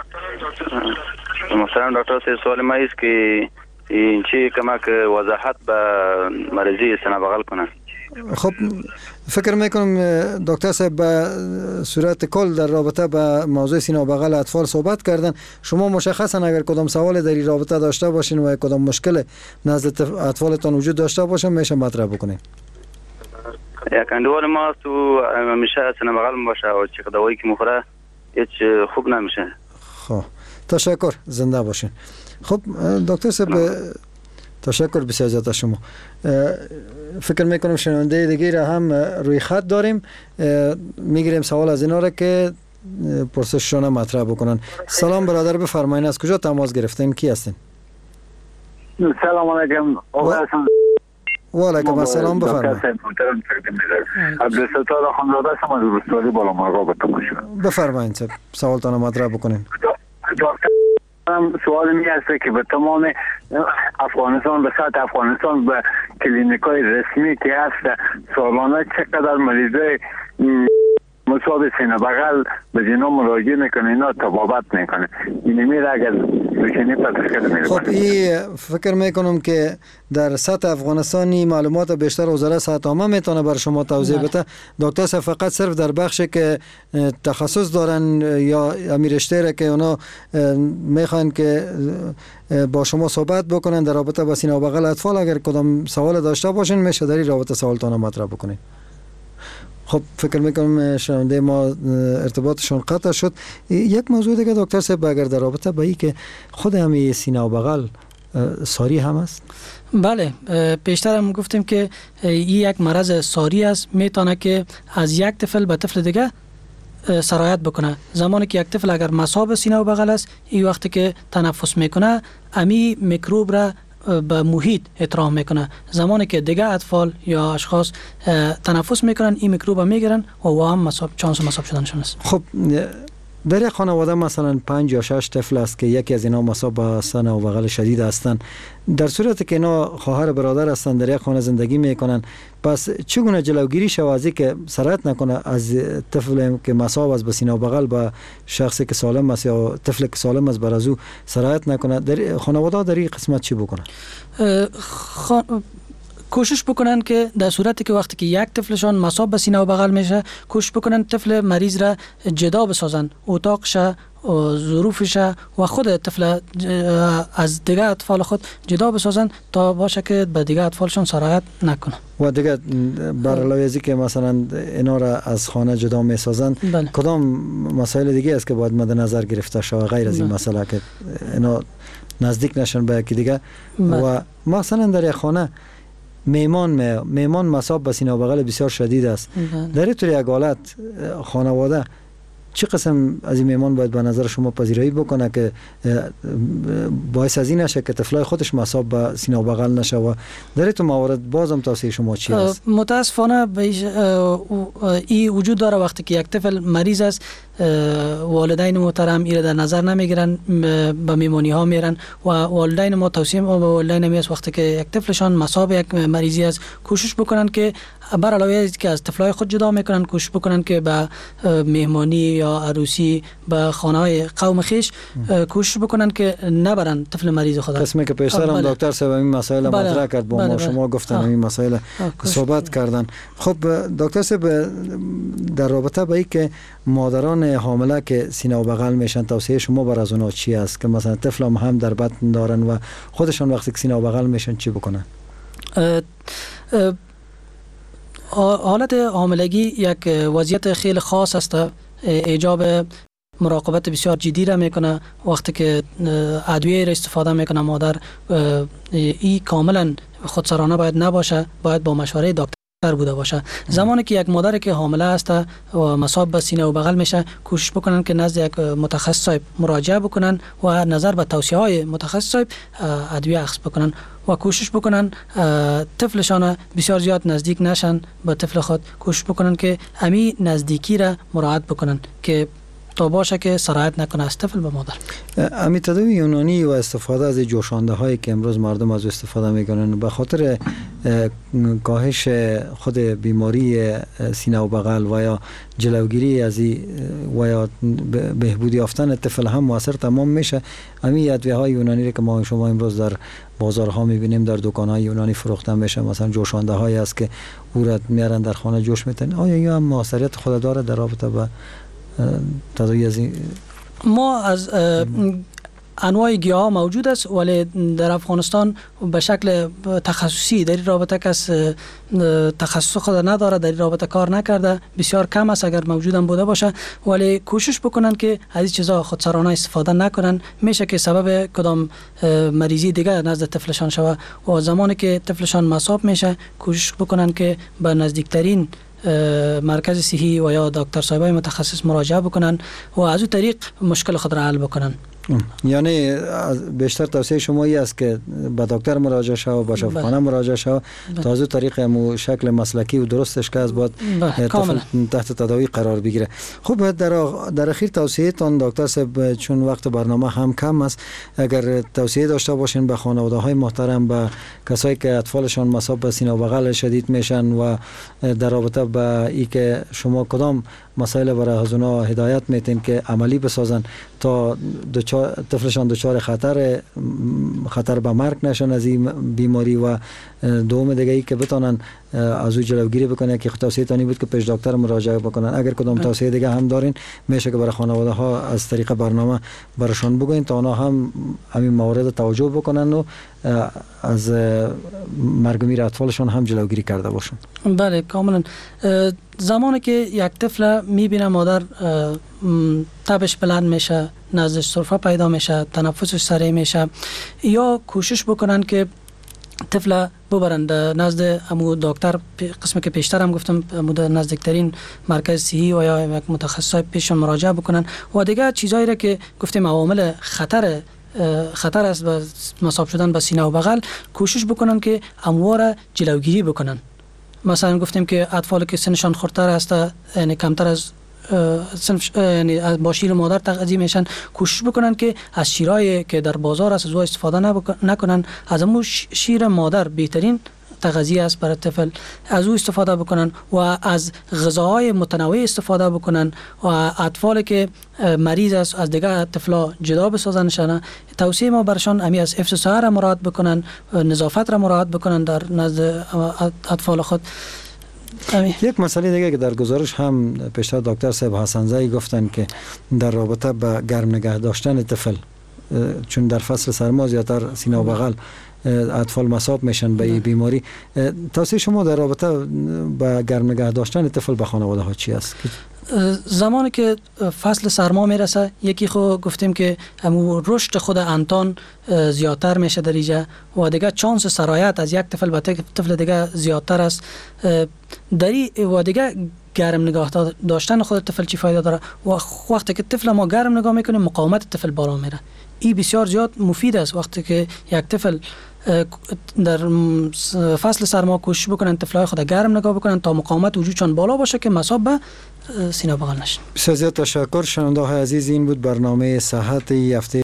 سلام دکتر صاحب. سوال ما است که این چی کمک وضاحت به مریضی سینه بغل کنه. خب فکر میکنم دکتر صاحب به صورت کل در رابطه با موضوع سینه و بغل اطفال صحبت کردن. شما مشخصا اگر کدام سوال در این رابطه داشته باشین و کدام مشکل نزد اطفالتان وجود داشته باشه میشه مطرح بکنین. یک اندوال ما تو همیشه سینه بغل باشه و چه دوایی که مخوره هیچ خوب نمیشه. خب تشکر، زنده باشین. خب دکتر صاحب تشکر بسیار زیاد از شما. فکر میکنم شنونده دیگه را هم روی خط داریم. میگیریم سوال از اینا را که پرسششون مطرح بکنن. سلام برادر، بفرمایید از کجا تماس گرفتین؟ کی هستین؟ سلام علیکم آقای حسن. و علیکم السلام. بفرمایید. عبدالستار خانزاده هستم از روستایی بالامرغاب به تماشا. بفرمایید سوالتان مطرح بکنین. سوال می هست که به تمام افغانستان، به سطح افغانستان، به کلینیکای رسمی که هست سالانه چقدر مریضای مصاب سینه بغل به اینا مراجعه میکنه، اینا طبابت میکنه. این میره اگر بشینی پس خیلی میره. خب این فکر میکنم که در سطح افغانستانی معلومات بیشتر وزارت صحت عامه میتونه بر شما توضیح بده. دکتر صاحب فقط صرف در بخشی که تخصص دارن یا امیرشته را که اونا میخوان که با شما صحبت بکنن در رابطه با سینه و بغل اطفال، اگر کدام سوال داشته باشین میشه در این رابطه سوالتون مطرح بکنین. خب فکر میکنم شنونده ما ارتباطشون قطع شد. یک موضوع دیگه دکتر صاحب اگر در رابطه با این که خود همین سینه و بغل ساری هم است؟ بله، پیشتر هم گفتیم که این یک مرض ساری است، میتونه که از یک طفل به طفل دیگه سرایت بکنه. زمانی که یک طفل اگر مصاب سینه و بغل است، این وقتی که تنفس میکنه امی میکروب را به محیط اطراح میکنه. زمانی که دیگه اطفال یا اشخاص تنفس میکنن این میکروب میگیرن و هم چانس مصاب شدنشون است. خب در یک خانواده مثلا 5 یا 6 طفل است که یکی از اینا مصاب به سینه و بغل شدید هستند، در صورتی که اینا خواهر برادر هستند در یک خانه زندگی میکنن، پس چگونه جلوگیری شود از اینکه سرایت نکنه از طفل که مصاب است به سینه و بغل به شخصی که سالم است یا طفل که سالم است بر از او سرایت نکنه؟ در خانواده در این قسمت چی بکنن؟ کوشش بکنن که در صورتی که وقتی که یک طفلشان مصاب به سینه و بغل میشه، کوشش بکنن طفل مریض را جدا بسازن، اتاقش ظروفش و خود طفل از دیگه اطفال خود جدا بسازن تا باشه که به دیگه اطفالشون سرایت نکنه. و دیگه بر علاوه از که مثلا اینا را از خانه جدا میسازن، کدام مسائل دیگه است که باید مد نظر گرفته شود غیر از این مسئله که اینا نزدیک نشن به یکی دیگه؟ و مثلا در یک خانه میمان مصاب به سینه و بغل بسیار شدید است. در این طور یک حالت خانواده چه قسم از این میمان باید به نظر شما پذیرایی بکنه که باعث از این نشه که طفلای خودش مصاب به سینه و بغل نشه؟ و در این موارد بازم توصیه شما چی است؟ متاسفانه این وجود داره وقتی که یک طفل مریض است، والدین محترم ایره در نظر نمیگیرن، به میمونی ها میرن و والدین ما توصیه ما به والدین میست وقتی که یک طفلشان مصاب یک مریضی است کوشش بکنن که بر علاوه از که از طفلای خود جدا میکنن کوشش بکنن که به مهمانی یا عروسی به خانه های قوم خیش کوشش بکنن که نبرن طفل مریض خود. قسمی که پیشتر هم دکتر صاحب این مسائل مطرح کرد با ما، شما گفتن این مسائل صحبت کردن. خب دکتر صاحب در رابطه با این که مادران حامله که سینه و بغل میشن توصیه شما بر از اونها چی است که مثلا طفل هم در بطن دارن و خودشون وقتی که سینه و بغل میشن چی بکنن؟ حالت حاملگی یک وضعیت خیلی خاص است، ایجاب مراقبت بسیار جدی را میکنه. وقتی که ادویه را استفاده میکنه مادر، این کاملا خودسرانه باید نباشه، باید با مشوره دکتر بوده باشه. زمانی که یک مادر که حامله است و مصاب به سینه و بغل میشه کوشش بکنن که نزد یک متخصص مراجعه بکنن و نظر به توصیه های متخصص ادویه اخذ بکنن و کوشش بکنن طفلشان بسیار زیاد نزدیک نشن به طفل خود، کوشش بکنن که امی نزدیکی را مراعات بکنن که تا باشه که سرایت نکنه از طفل به مادر. امی تداوی یونانی و استفاده از جوشانده هایی که امروز مردم از استفاده میکنن به خاطر کاهش خود بیماری سینه و بغل و یا جلوگیری از و یا بهبودی یافتن طفل هم موثر تمام میشه. امی ادویه های یونانی که ما شما امروز در بازارها میبینیم در دکان‌های یونانی فروخته میشه، مثلا جوشانده هایی است که او را میارن در خانه جوش میتن، آیا این هم موثریت خود داره در رابطه با تداوی از این؟ ما از انواع گیاه موجود است ولی در افغانستان به شکل تخصصی در این رابطه کس تخصص خود نداره، در این رابطه کار نکرده، بسیار کم است اگر موجود هم بوده باشه. ولی کوشش بکنن که از این چیزا خودسرانه استفاده نکنن، میشه که سبب کدام مریضی دیگه نزد طفلشان شوه و زمانی که طفلشان مصاب میشه کوشش بکنن که به نزدیکترین مرکز صحی و یا دکتر صاحبای متخصص مراجعه بکنن و از اون طریق مشکل خود را حل بکنن. یعنی بیشتر توصیه شما ای است که به دکتر مراجعه شو و به شفاخانه مراجعه شو تا از طریق مو شکل مسلکی و درستش که از باید طفل تحت تداوی قرار بگیره. خب در اخیر توصیه تان دکتر صاحب، چون وقت برنامه هم کم است، اگر توصیه داشته باشین به خانواده های محترم، به کسایی که اطفالشان مصاب به سینه و بغل شدید میشن و در رابطه با ای که شما کدام مسائل برای از اونا هدایت میتین که عملی بسازن تا طفلشان دچار خطر به مرگ نشن از این بیماری، و دوم دیگه ای که بتونن از او جلوگیری بکنه که توصیه تانی بود که پیش دکتر مراجعه بکنن. اگر کدام توصیه دیگه هم دارین میشه که برای خانواده ها از طریق برنامه برشان بگوین تا اونا هم همین موارد توجه بکنن و از مرگ و میر اطفالشون هم جلوگیری کرده باشن. بله کاملا. زمانی که یک طفل میبینه مادر تبش بلند میشه، نزدش سرفه پیدا میشه، تنفسش سریع میشه، یا کوشش بکنن که طفل ببرند نزد امو دکتر، قسمی که پیشتر هم گفتم نزدیکترین مرکز صحی و یا یک متخصص پیشون مراجعه بکنن و دیگه چیزایی را که گفتیم عوامل خطر است به مصاب شدن به سینه و بغل کوشش بکنن که امواره جلوگیری بکنن. مثلا گفتیم که اطفال که سنشان خردتر است، یعنی کمتر از یعنی با شیر مادر تغذیه میشن، کوشش بکنن که از شیرایی که در بازار است از او استفاده نکنن. از امو شیر مادر بهترین تغذیه است برای طفل، از او استفاده بکنن و از غذاهای متنوع استفاده بکنن و اطفال که مریض است از دیگه طفلا جدا بسازنشان. توصیه ما برشان امی از حفظ صحت را مراعات بکنن، نظافت را مراعات بکنن در نزد اطفال خود. یک مسئله دیگه که در گزارش هم پیشتر دکتر صاحب حسن‌زایی گفتن که در رابطه با گرم نگه داشتن طفل، چون در فصل سرما زیادتر سینه و بغل اطفال مصاب میشن به این بیماری، توصیه شما در رابطه با گرم نگه داشتن طفل به خانواده ها چی است؟ زمانی که فصل سرما میرسه، یکی خود گفتیم که همون رشد خود انتان زیادتر میشه در اینجا و دیگه چانس سرایت از یک طفل به طفل دیگه زیادتر است. دری و دیگه گرم نگاه داشتن خود طفل چی فایده داره؟ و وقتی که طفل ما گرم نگاه میکنیم مقاومت طفل بالا میره. این بسیار زیاد مفید است. وقتی که یک طفل در فصل سرما کوشش بکنن طفلای خود گرم نگاه بکنن تا مقاومت وجودشان بالا باشه که مصاب به سینه بغل نشن. بسیار زیاد تشکر. شنونده های عزیز، این بود برنامه صحت هفته